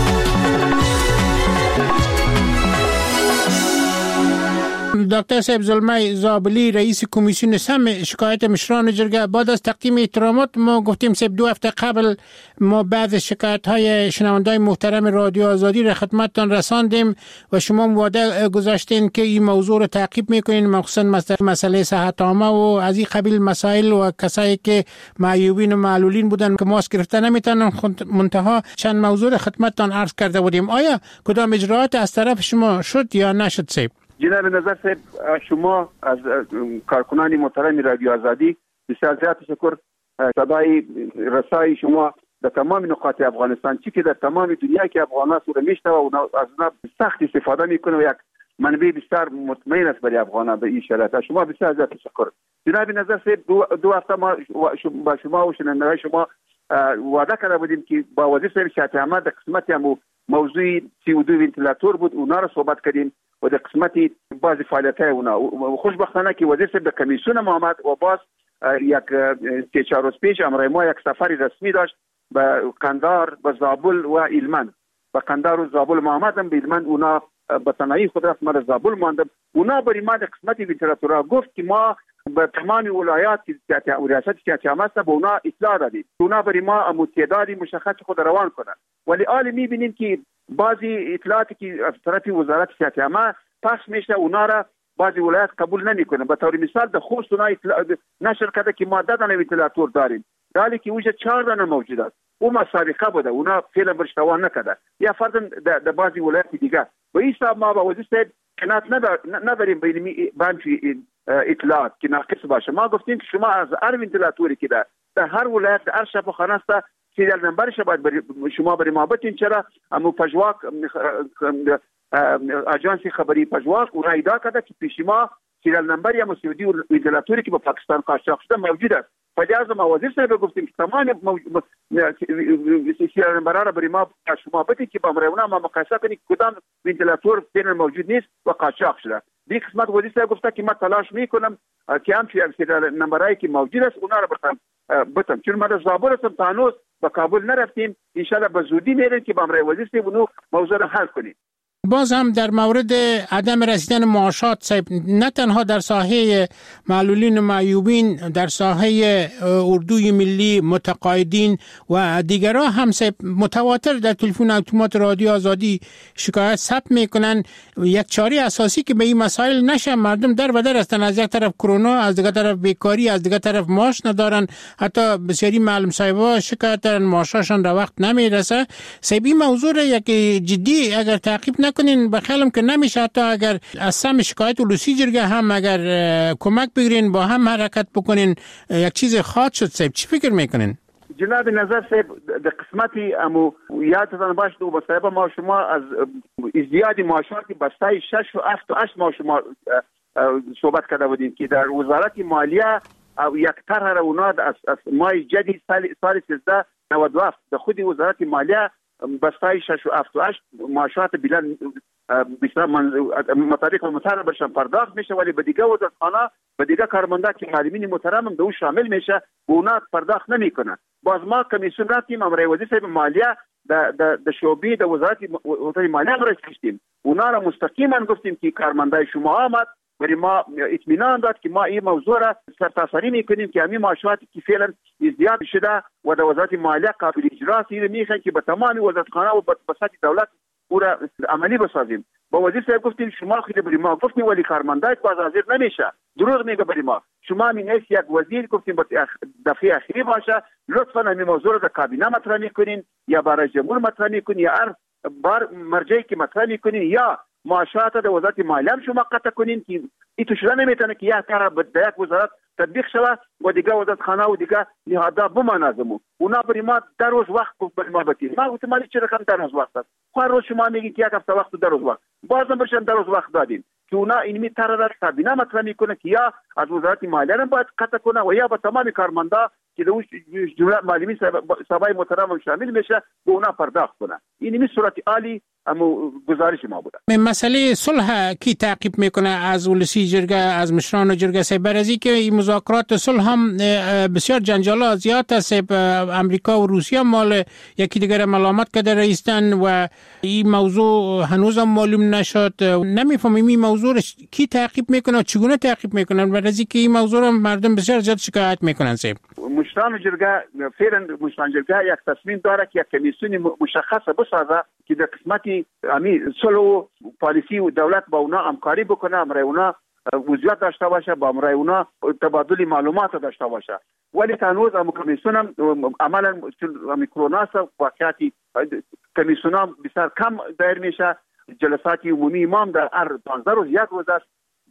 دکتر صاحب زلمه زابلی رئیس کمیسیون سم شکایت مشران جرگه، بعد از تقدیم احترامات ما گفتیم 2 هفته قبل ما بعض شکایت های شنوندای محترم رادیو آزادی را خدمتتان رساندیم و شما وعده گذاشتین که این موضوع را تعقیب میکنین، مخصوصا مسئله صحت عامه و از این قبیل مسائل و کسایی که معیوبین و معلولین بودن که ماسک گرفته نمیتونن. منتها چند موضوع را خدمتتان عرض کرده بودیم. آیا کدام اجراعات از طرف شما شد یا نشد صاحب؟ جناب نظر صاحب شما از کارکنان محترم رادیو آزادی بسیار زیاد تشکر. صدای رسای شما در تمام نقاط افغانستان چی که در تمام دنیا که افغانان سوره میشته و از اونها سخت استفاده میکنه و یک منبع بسیار مطمئن است برای افغانان به این شرایط. شما بسیار زیاد تشکر. جناب نظر صاحب دو هفته ما با شما و شنوندگان شما وعده کرده بودیم که با وزیر صاحب شهادت احمد در قسمتی موضوع CO2 ونتیلاتور بود، اونا رو صحبت کردیم و در قسمتی بعض فعالیت‌های اونا. خوشبختانه که وزیر صاحب در کمیسیون ما آمد و باز یک 3-4 روز پیش امروز ما یک سفر رسمی داشت به قندار، به زابل و هلمند. به قندار و زابل ما آمدم، به هلمند اونا به تنهایی خود رفت، ما در زابل ماندم. اونا برای ما در قسمتی ونتیلاتورها گفت که ما به تمام ولایات که ریاست شهادت احمد به اونا اطلاع دادیم، اونا برای ما تعدادی مشخص خود روان کنند. ولی حال می‌بینیم که بعضی اطلاعاتی که از طرف وزارت شهادت احمد پخش میشه اونا را بعضی ولایات قبول نمیکنه. به طور مثال در خوست اونا نشر کرده که ما 10 دانه ونتیلاتور داریم، در حالی که اونجا 4 دانه موجود است. اون مسابقه بوده، اونا فعلا برش توان نکرده. یا فرضاً در بعضی ولایات دیگه به این حساب ما با وزیر صاحب کنات نداریم بین اطلاعات که ناقص باشه. ما گفتیم که شما از هر ونتیلاتوری که در هر ولایت در هر شفاخانه است سریال نمبرش باید شما برای ما بتین. چرا امو پژواک اجانسی خبری پژواک اون ایدا کرده که پیش ما سریال نمبر یا مسعودی ونتیلاتوری که با پاکستان قاچاق شده موجود است. فلذا ما وزیر صاحب گفتیم که تمام سریال نمبرها را برای ما شما بتین که با امرونا ما مقایسه کنیم کدام ونتیلاتور فعلا موجود نیست و قاچاق شده. دی قسمت وزیر صاحب گفته که من تلاش میکنم که همچنین سریال نمبرایی که موجود است اونا را بتم. چون ما در زابل هستم تا هنوز به کابل نرفتیم، ان شاء الله به زودی میریم که با امروی وزیر صاحب اونو موضوع را حل کنیم. باز هم در مورد عدم رسیدن معاشات صاحب، نه تنها در ساحه معلولین و معیوبین، در ساحه اردوی ملی، متقاعدین و دیگرها هم صاحب متواتر در تلفن اتومات رادیو آزادی شکایت ثبت میکنن. یک چاره اساسی که به این مسائل نشه، مردم در و در هستن، از یک طرف کرونا، از دیگر طرف بیکاری، از دیگر طرف معاش ندارن، حتی بسیاری معلم صاحبا شکایت دارن معاششان در وقت نمیرسه. صاحب این موضوع را یک جدی اگر تعقیب کنین بخیالم که نمیشه، حتی اگر از سم شکایت ولوسی جرگه هم اگر کمک بگیرین با هم حرکت بکنین یک چیز خاص شد. صاحب چی فکر میکنین؟ جناب نظر صاحب در قسمتی امو یادتان باشه دو بسایب ما شما از ازدیاد معاشات بستای 6 و 7 و 8 ما شما صحبت کرده بودیم که در وزارت مالیه او یک طرح اونا از ماه جدی سال 1397 در خود وزارت مالیه بستای 6 و 7 و 8 معاشات بلند بسیار مطابق مطالبه برشان پرداخت میشه، ولی به دیگه وزارتخانه به دیگه کارمندا که معلمین محترم هم به اون شامل میشه و اونا پرداخت نمیکنن. باز ما کمیسیون رفتیم امروی وزیر صاحب مالیه در شعبه در وزارت مالیه برای کشتیم، اونا را مستقیما گفتیم که کارمندای شما آمد برای ما اطمینان داد که ما این موضوع را سرتاسری میکنیم که همین معاشاتی که فعلا ازدیاد شده و در وزارت مالیه قابل اجراست میخوان که به تمام وزارتخانه و به سطح دولت او را عملی بسازیم. با وزیر صاحب گفتیم شما خیلی برای ما گفتیم ولی کارمندای باز حاضر نمیشه، دروغ میگه برای ما. شما من یک وزیر گفتیم دفعه اخیری باشه لطفا همین موضوع را در کابینه مطرح میکنین یا برای جمهور مطرح میکنین یا هر بار مرجعی که مطرح میکنین یا معاشات در وزارت مالیه شما قطع کنین که این تو شده نمیتونه که یک کار در یک وزارت تطبیق شود و دیگه وزارتخانه و دیگه نهادها بمانازمو. اونا برای ما در روز وقت برای ما بتید. ما گفتم مالی چه رقم در روز وقت است؟ هر روز شما میگید که یک هفته وقت در روز وقت. بازم برشن در روز وقت دادیم که اونا اینمی طرح را کابینه مطرح میکنه که یا از وزارت مالیه را باید قطع کنه و یا با تمام کارمندا که در جمله معلمین صاحبای محترم شامل میشه به اونا پرداخت کنه. اینمی صورت عالی اما گزارش ما بوده. مسئله صلح کی تعقیب میکنه از ولسی جرگه، از مشران جرگه صاحب؟ برای که این مذاکرات صلح هم بسیار جنجالا زیاد است. امریکا و روسیه مال یکی دیگر ملامت کرده رئیسن و این موضوع هنوز هم معلوم نشد. نمیفهمیم این موضوع کی تعقیب میکنه، چگونه تعقیب میکنن؟ برای که این موضوع هم مردم بسیار زیاد شکایت میکنن. صاحب مشران جرگه فعلا مشران جرگه یک تصمیم داره که یک کمیسیون مشخص بسازه که در قسمتی صلح و پالیسی و دولت با اونا همکاری بکنه، امرای اونا وضعیت داشته باشه، با امرای اونا تبادل معلومات داشته باشه. ولی هنوز هم کمیسیون هم عملا چون کرونا است واقعیتی کمیسیون هم بسیار کم دایر میشه. جلسات عمومی امام در هر 15 روز یک روز است.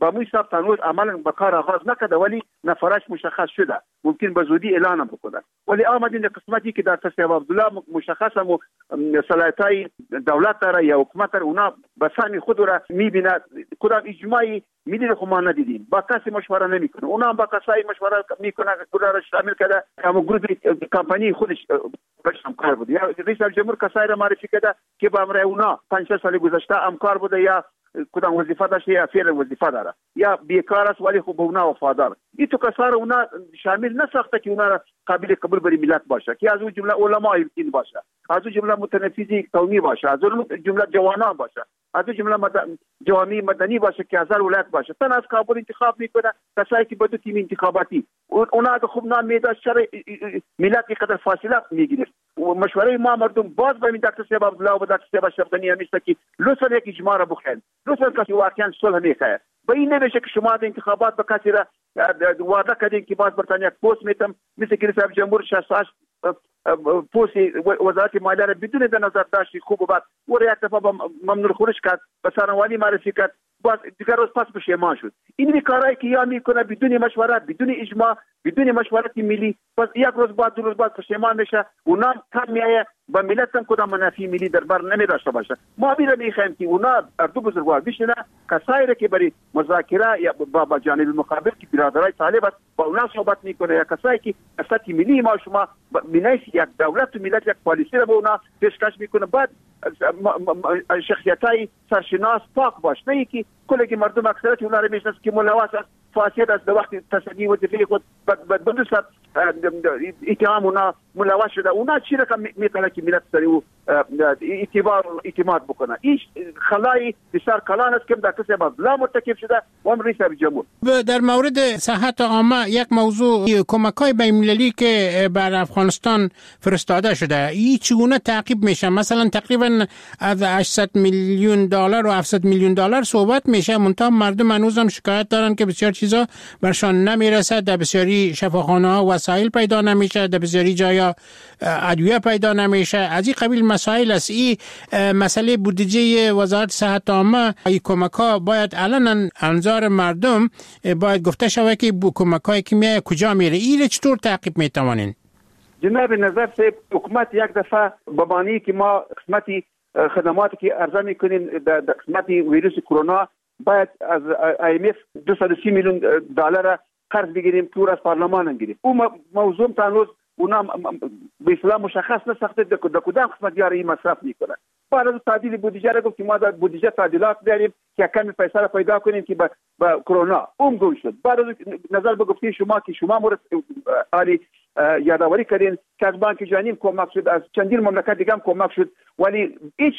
با مو حساب تنوز عملا به کار آغاز نکرده ولی نفرش مشخص شده، ممکن به زودی اعلان بکنه. ولی آمدین قسمتی که در تصویب عبدالله مشخص هم صلاحیت‌های دولت داره یا حکومت داره، اونا به سهم خود را میبینه. کدام اجماعی میدید خو ما ندیدیم، با کسی مشوره نمیکنه. اونا هم با کسایی مشوره میکنه، اونا را شامل کرده هم گروه کمپانی خودش باشم کار بوده. یا رئیس جمهور کسایی را معرفی کرده که با امر اونا 5 سال گذشته همکار بوده یا کدام وظیفه داشته یا فعل وظیفه داره یا بیکار است ولی خب به اونا وفادار. این تو کسار اونا شامل نساخته که اونا را قابل قبول بر ملت باشه، که از اون جمله علمای دین باشه، از اون جمله متنفذی قومی باشه، از اون جمله جوانان باشه، از اون جمله جوانی مدنی باشه که از هر ولایت باشه. تن از کابل انتخاب میکنه کسایی که بدو تیم انتخاباتی اونا که خوب نام میداد شر ملت قدر فاصله میگیره. مشوره ما مردم باز به دکتر صاحب عبدالله و دکتر صاحب اشرفی همیشه که لطفا یک اجماع را بخواید، لطفا که واقعا صلح میخواد. به این نمیشه که شما در انتخابات به کسی را وعده کردین که باز برتن یک پست میتم مثل که رئیس جمهور 68 پست وزارت مالیه را بدون در نظر داشتی خوب و بد و یک دفعه ممنوع خروج کرد، به سرانوالی معرفی کرد، باز دیگر روز پس پشیمان شد. این کارهایی که یا میکنه بدون مشورت، بدون اجماع، بدون مشورت ملی، پس یک روز بعد دو روز بعد پشیمان میشه. اونا کم میایه با ملت هم کدام منافع ملی در بر نمیداشته باشه. ما میره میخوایم که اونا اردو بزرگوار بشینه، کسایی که برای مذاکره یا با جانب مقابل که برادرای طالب است با اونا صحبت میکنه، یا کسایی که اساس ملی ما شما بنایش یک دولت و ملت یک پالیسی رو به اونا پیشکش میکنه. بعد شخصیتای سرشناس پاک باشه، نه که کلی مردم اکثریت اونا رو میشناسه که ملوث است، فاسد است، در وقت تصدی وظیفه خود بدون اتهام اونا ملوث شده. اونا چی رقم میکنه که ملت سری و اعتماد بکنه؟ این خلای بسیار کلان است که در کسی عبدالله مرتکب شده و هم رئیس جمهور. در مورد صحت عامه یک موضوع کمک‌های بین‌المللی که بر افغانستان فرستاده شده این چگونه تعقیب میشه؟ مثلا تقریبا از 800 میلیون دلار و 700 میلیون دلار صحبت میشه، منتها مردم هنوزم شکایت دارن که بسیار چیزا برشان نمیرسه، در بسیاری شفاخانه‌ها وسایل پیدا نمیشه، در بسیاری جایا ادویه پیدا نمیشه. از این قبیل مسائل است. این مسئله بودجه وزارت صحت عامه، این کمک‌ها باید علنا انظار مردم باید گفته شود که کمک‌های که میاد کجا میره. این چطور تعقیب میتوانین؟ جناب نظر صاحب، حکومت یک دفعه بمانی که ما قسمتی خدماتی که عرضه میکنیم در قسمتی ویروس کرونا باید از IMF 230 میلیون دلار قرض بگیریم، پور از پارلمان بگیریم. اون موضوع تنوز اونا به اصطلاح مشخص نساخته در کدام قسمت یاری این مصرف میکنه. بعد از تعدیل بودجه را گفت که ما در بودجه تعدیلات داریم که کمی پیسه را پیدا کنیم که با کرونا گم شد. بعد از نظر بگفتین شما که شما مورد عالی یادآوری کردین که از بانک جهانی کمک شد، از چندین مملکت دیگه هم کمک شد، ولی هیچ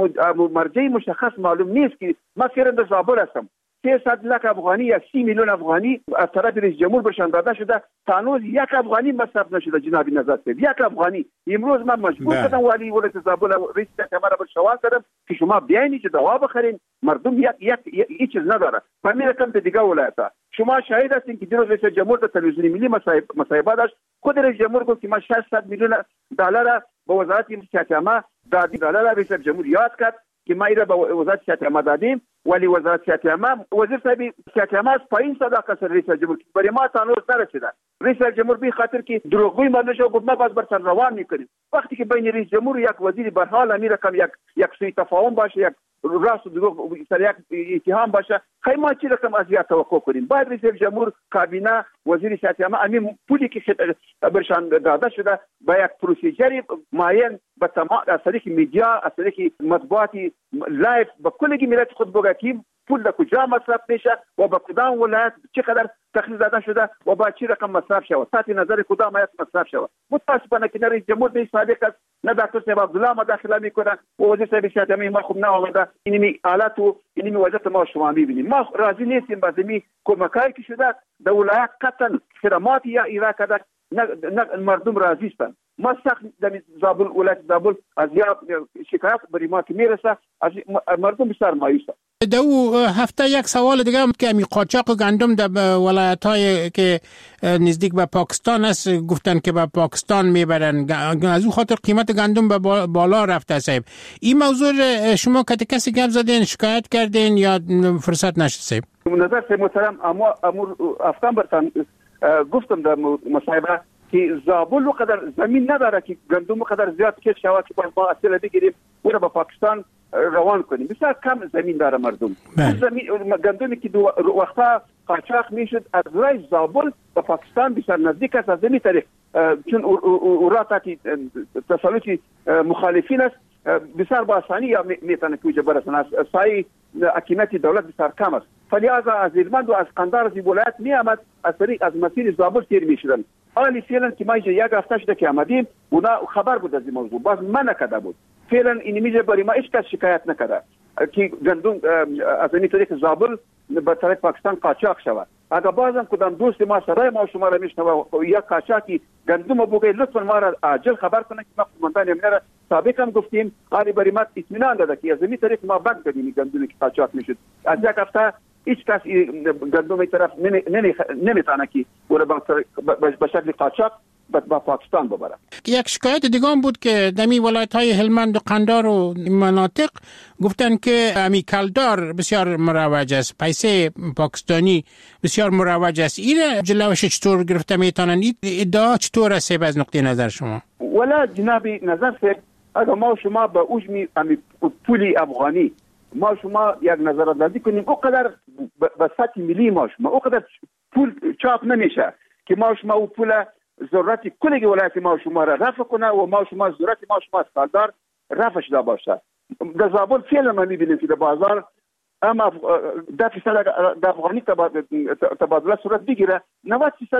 مرجع مشخص معلوم نیست که ما فعلا زابل هستم 300 لک افغانی یا 30 میلیون افغانی از طرف رئیس جمهور برشان داده شده، تانوز یک افغانی مصرف نشده. جناب نظر صاحب، یک افغانی. امروز من مجبور شدم ولی ولایت زابل رئیس کمر بر شوال کردم که شما بیاین که دوا بخرین، مردم یک چیز نداره. همین رقم به دیگه ولایت‌ها شما شاهد هستین که دیروز رئیس جمهور در تلویزیون ملی مصاحبه داشت، خود رئیس جمهور گفت که ما 600 میلیون دلار به وزارت صحت عامه دادیم. دلار رئیس جمهور یاد کرد که ما ایره به وزارت صحت عامه دادیم، ولی وزارت صحت عامه وزیر صاحب صحت عامه از پایین صداقت سر رئیس جمهور برای ما تنوز نرسیده. رئیس جمهور به خاطر که دروغگویی مالش و گفت ما باز بر سر روان میکنیم. وقتی که بین رئیس جمهور و یک وزیر به حال امیر کم یک سوء تفاهم باشه، یک راست و دروغ سر یک اتهام باشه، خیلی ما چی رقم از یک توقع کنیم؟ باید رئیس جمهور، کابینه، وزیر صحت عامه همین پولی که برشان داده شده با یک پروسیجری معین به تمام از طریق میدیا، از طریق مطبوعاتی لایف به کل ملت خود بگیم پول در کجا مصرف میشه و با کدام ولایت چقدر تخصیص داده شده و با چه رقم مصرف شود، تحت نظر کدام ولایت مصرف شود. متاسفانه که رئیس جمهور به سابق است، نه دکتر صاحب عبدالله مداخله میکنه و وزیر صاحب صحت عامه ما خوب نآمده. اینمی حالت و اینمی وضعیت ما شما میبینیم. ما راضی نیستیم با زمین کمکایی که شده در ولایت قطعا خدمات یا ایرا کرده، نه مردم راضی هستند. ما سخت در زابل ولایت زابل از یا شکایت بر ما که میرسه، از مردم بسیار مایوسه. دو هفته یک سوال دیگه هم که امی قاچاق گندم در ولایت‌های که نزدیک به پاکستان است گفتن که به پاکستان میبرن، از اون خاطر قیمت گندم به بالا رفته. صاحب این موضوع شما کسی گپ زدین، شکایت کردین یا فرصت نشد؟ صاحب نظر سه محترم اما امور افتم برتن گفتم در مصاحبه که زابل وقدر زمین نداره که گندم وقدر زیاد کش شود که با اصل بگیریم و به پاکستان روان کنیم. بسیار کم زمین داره مردم. زمین گندمی که وقتا قاچاق میشد از رای زابل به پاکستان بسیار نزدیک است. از زمین طریق چون اوراتا که تسلط مخالفین است بسیار با آسانی یا میتونه که برسن. از سای حکومت دولت بسیار کم است. فلذا از هلمند و از قندهار از ولایت می آمد از طریق از مسیر زابل تیر میشدن. حالی فعلا که ما یک هفته شده که آمدیم اونا خبر بود از این موضوع باز من نکرده بود. فعلا این میشه برای ما هیچ کس شکایت نکرده که گندم از این طریق زابل به طرف پاکستان قاچاق شود. اگر بازم کدام دوست ما سرای ما شما را میشنوه یا قاچاقی گندم بوگه لطفا ما را عاجل خبر کنه که ما قومندان امنیت را سابقا هم گفتیم قالی برای ما اطمینان داده که از این طریق ما بند کردیم گندمی که قاچاق میشد. از یک هفته هیچ کس گندم طرف نمیتونه که به شکل قاچاق با پاکستان ببره. یک شکایت دیگه هم بود که دمی ولایت های هلمند و قندهار و مناطق گفتن که امی کلدار بسیار مروج است، پیسه پاکستانی بسیار مروج است. این جلوش چطور گرفته میتونن؟ این ادعا چطور است از نقطه نظر شما؟ ولی جنابی نظر سید اگر ما شما به اوجمی امی پولی افغانی ما شما یک نظراندازی کنیم اوقدر به سطح ملی ما شما اوقدر پول چاپ نمیشه که ما شما او پول ضرورت کل ولایت ما شما را رفع کنه و ما شما ضرورت ما شما از کالدار رفع شده باشه. در زابل فعلا ما میبینیم که در بازار اما 10% در افغانی تبادله صورت بگیره 90%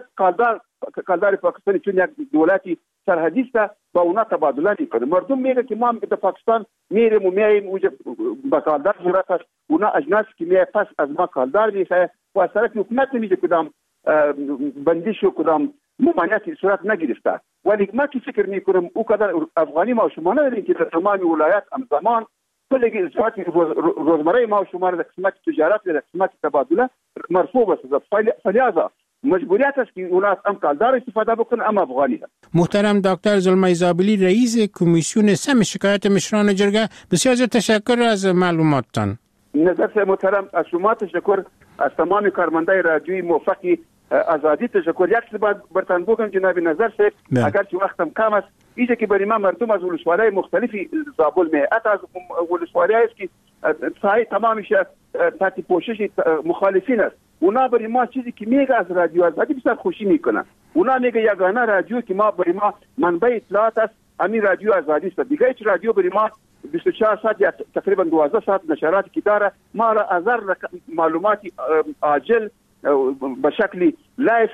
کالدار پاکستانی چون یک ولایتی سرحدی است با اونا تبادله میکنه. مردم میگه که ما در پاکستان میریم و میایم اونجا با کالدار ضرورت است. اونا اجناس که میای پس از ما کالدار میخواه و از طرف حکومت نمیده کدام بندیش و کدام ممانعتی صورت نگرفته. ولی ما که فکر میکنم او قدر افغانی ما شما نداریم که در تمام ولایت همزمان کل اجراءات روزمره ما شما در قسمت تجارت در قسمت تبادله مرفوع است. فلذا مجبوریت است که اونا هم کالدار استفاده بکنن اما افغانی هست. محترم دکتر زلمای زابلی رئیس کمیسیون سم شکایت مشران جرگه بسیار تشکر از معلوماتتان. نظر محترم از شما تشکر از تمام کارمندای رادیویی موفقی آزادی تشکر. یک چیز باید برتن بگم جناب نظر شد اگر که وقتم کم است اینجا که برای ما مردم از ولسوالی‌های مختلفی زابل می حتی از ولسوالی‌هایی است که ساحه تمامش تحت پوشش مخالفین است. اونا برای ما چیزی که میگه از رادیو آزادی بسیار خوشی میکنن. اونا میگه یگانه رادیو که ما برای ما منبع اطلاعات است همین رادیو آزادی است. دیگه هیچ رادیو برای ما 24 ساعت یا تقریبا 12 ساعت نشراتی که داره ما را از معلوماتی عاجل به شکل لایف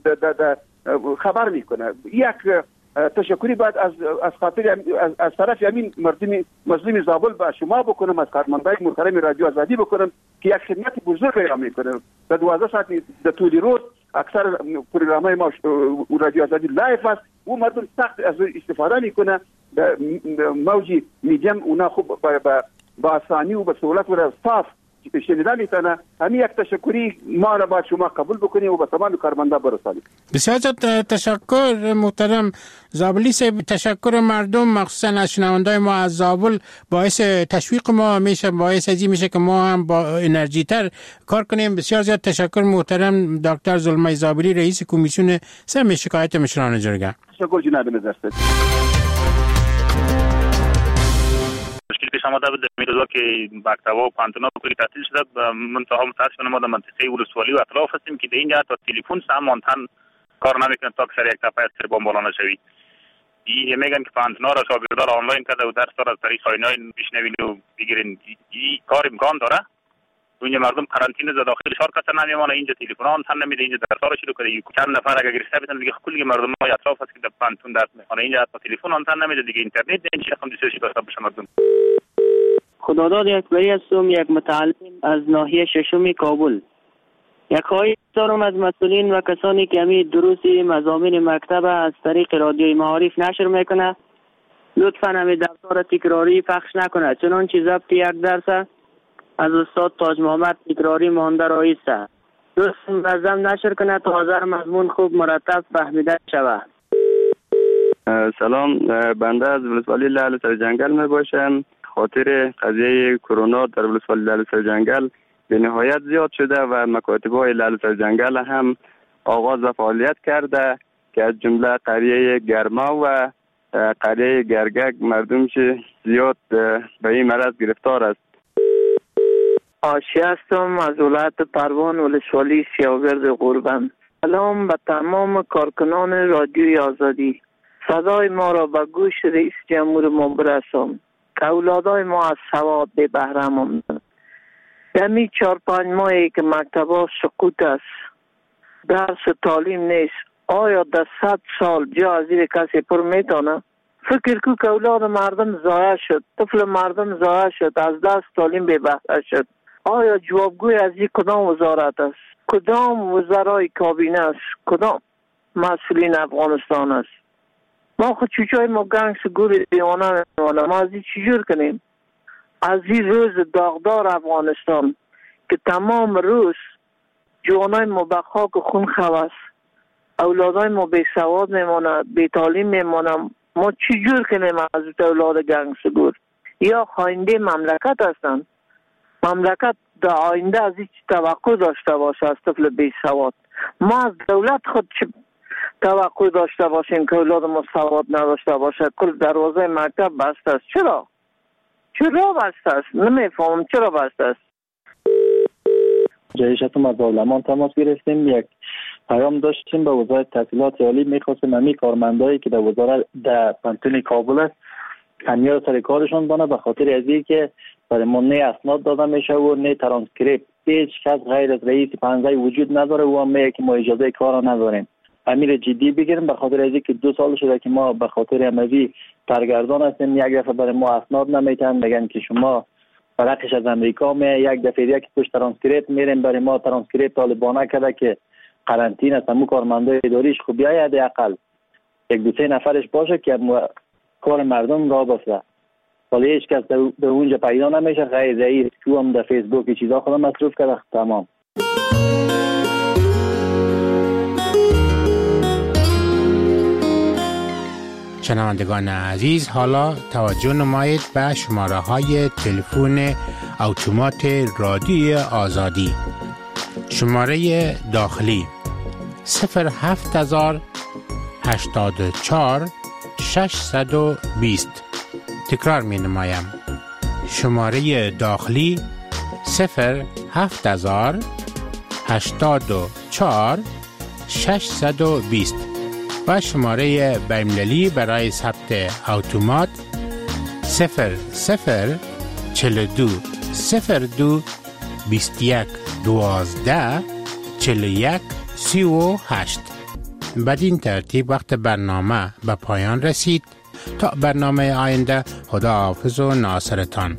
خبر میکنه. یک تشکری بعد از خاطر از طرف همین مردم زابل به شما بکنم از کارمندای محترم رادیو آزادی بکنم که یک خدمت بزرگ را میکنه. در 12 ساعت در طول روز اکثر پروگرام‌های ما رادیو آزادی لایف است و مردم سخت از استفاده میکنه. موجی میدیم اونا خوب با آسانی و به سهولت و صاف شنیدن میتونه. همین یک تشکری ما را باید شما قبول بکنیم و به تمام کارمندا برسانیم. بسیار تشکر محترم زابلی صاحب. تشکر مردم مخصوصا از شنوندای ما از زابل باعث تشویق ما میشه، باعث ازی میشه که ما هم با انرژی تر کار کنیم. بسیار زیاد تشکر محترم دکتر زلمای زابلی رئیس کمیسیون سم شکایت مشران جرگه. تشکر جناب نظرست. مشکل پیش آمده بود در روزا که مکتب‌ها و پانتونا کلی تعطیل شده. منتها متاسفانه ما در منطقه ولسوالی و اطراف هستیم که در اینجا تا تلفن هم آنتن کار نمیکنه تا که یک تپه از بمب بالا نشوی. این میگن که پانتونا را شاگردان آنلاین کرده و درس داره از طریق آنلاین بشنوین و بگیرین. این کار امکان داره. اونجا مردم قرنطینه زده داخل شهر کس نمیمونه. اینجا تلفن آنتن نمیده. اینجا درس ها رو شروع کرده. چند نفر اگه گرفته بتن دیگه کلی مردم های اطراف هست که در پانتون درس میخونه. اینجا تا تلفن آنتن نمیده دیگه اینترنت این چیز هم دیسش بشه مردم. خداداد اکبری هستم، یک متعلم از ناحیه ششم کابل. یک خواهش دارم از مسئولین و کسانی که همی دروس مضامین مکتب از طریق رادیوی معارف نشر میکنه لطفاً همی درس‌ها تکراری پخش نکنه، چنانچه ضبط یک درس از استاد تاج محمد تکراری مانده رایسته. دوست منظم نشر کنه تا حاضر مضمون خوب مرتب فهمیده شود. سلام، بنده از ولسوالی لعل سر جنگل می باشم. خاطر قضیه کرونا در ولسوالی لعل سر جنگل به نهایت زیاد شده و مکاتب‌های لالتا جنگل هم آغاز فعالیت کرده که از جمله قریه گرما و قریه گرگک مردمش زیاد به این مرض گرفتار است. آشی هستم از ولایت پروان ولسوالی سیاگرد غربند. سلام به تمام کارکنان رادیوی آزادی. صدای ما را به گوش رئیس جمهور ما برسان که اولادای ما از سواد به بهره ماندند. دمی 4-5 ماهی که مکتبا سقوط است، درس تعلیم نیست، آیا در 100 سال جا از این کسی پر میتونه؟ فکر کو که اولاد مردم ضایع شد، طفل مردم ضایع شد، از دست تعلیم به بهره شد. آیا جوابگوی از این کدام وزارت است؟ کدام وزرای کابینه است؟ کدام مسئولین افغانستان است؟ ما خود چوچای ما گنگ سگور دیوانه میمانه. ما از این چجور کنیم؟ از این روز داغدار افغانستان که تمام روز جوانای ما به خاک خون خواست، اولادای ما بی سواد میمانه، بی تعلیم میمانه. ما چجور کنیم از اولاد گنگ سگور؟ یا خاینده مملکت هستند؟ مملکت در آینده از هیچ توقع داشته باشه از طفل بی سواد؟ ما از دولت خود چه توقع داشته باشیم که اولاد ما سواد نداشته باشه؟ کل دروازه مکتب بسته است. چرا بسته است؟ نمیفهمم چرا بسته است. جایشتون از پارلمان تماس گرفتیم، یک پیام داشتیم به وزارت تحصیلات عالی. میخواستیم همی کارمندایی که در وزارت در پانتون کابل است همیار سر کارشون بانه، به خاطر از این که برای ما نه اسناد داده میشه و نه ترانسکریپت. هیچ کس غیر از رئیس پنزه وجود نداره و هم میگه که ما اجازه کار نداریم. امیر جدی بگیریم به خاطر از این که 2 سال شده که ما به خاطر امروی سرگردان هستیم. یک دفعه برای ما اسناد نمیتن، میگن که شما فرقش از امریکا می. یک دفعه یک توش ترانسکریپت میریم، برای ما ترانسکریپت طالبانه کرده که قرنطینه است. همون کارمندای اداریش خب بیاید حداقل 1-2-3 نفرش باشه که کار مردم را بفته. ولی هیچ کس در اونجا پیدا نمیشه غیر رئیس که هم در فیسبوک چیزا خودم مصروف کرده. تمام. شنوندگان عزیز، حالا توجه نمایید به شماره های تلفن اتومات رادیوی آزادی. شماره داخلی 07084 620. تکرار می نمایم. شماره داخلی 07084 620 و شماره بین‌المللی برای ثبت اتومات 0042 02 21 12 41 38. بدین ترتیب وقت برنامه به پایان رسید. تا برنامه آینده، خدا حافظ و ناصرتان.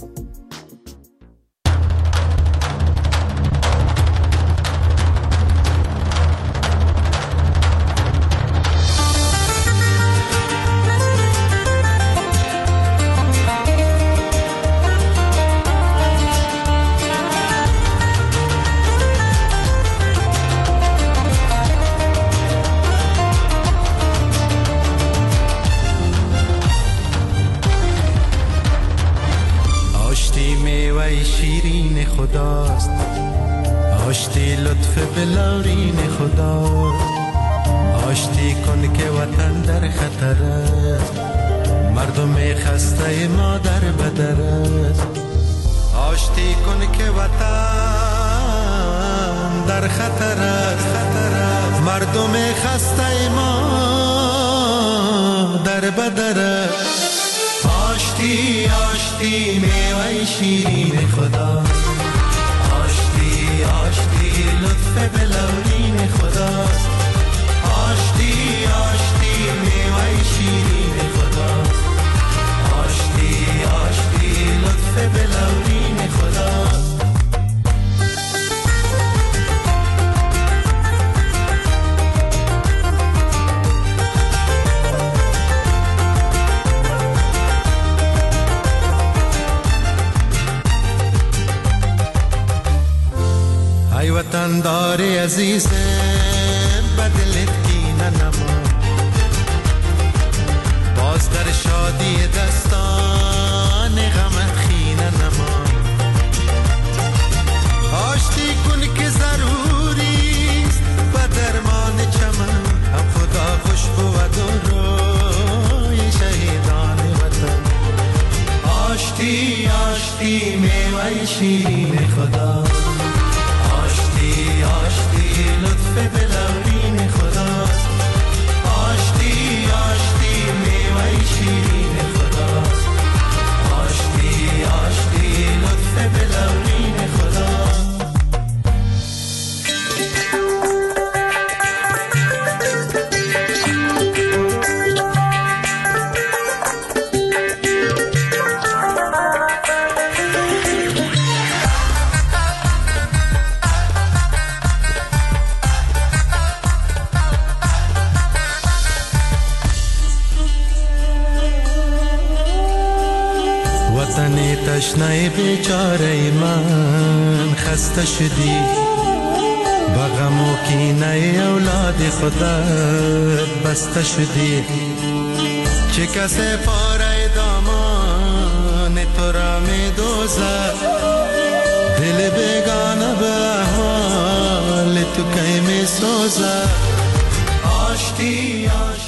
خداست، آشتی لطف بلورین خداست. آشتی کن که وطن در خطر است، مردم خسته ما در بدر است. آشتی کن که وطن در خطر است، مردم خسته ما در بدر است. آشتی آشتی میوه شیرین خدا، آشتی آشتی لطف بلورین خدا. آشتی آشتی میوه شیرین خدا، آشتی آشتی لطف بلورین خدا. ای وطن داری عزیزم بدلت کینه نما، باز در شادی دستان غمت خینه نما. آشتی میوه شیرین خدا، آشتی آشتی لطف بلورین خدا، آشتی آشتی میوه شیرین خدا، آشتی آشتی لطف بلورین خدا. وطن تشنه بیچاره من خسته شدی، با غم و کینه اولاد خودت بسته شدی. چه کسی پاره دامان تو را می دوزد، دل بیگانه به احوال تو کی می سوزد. آشتی آشتی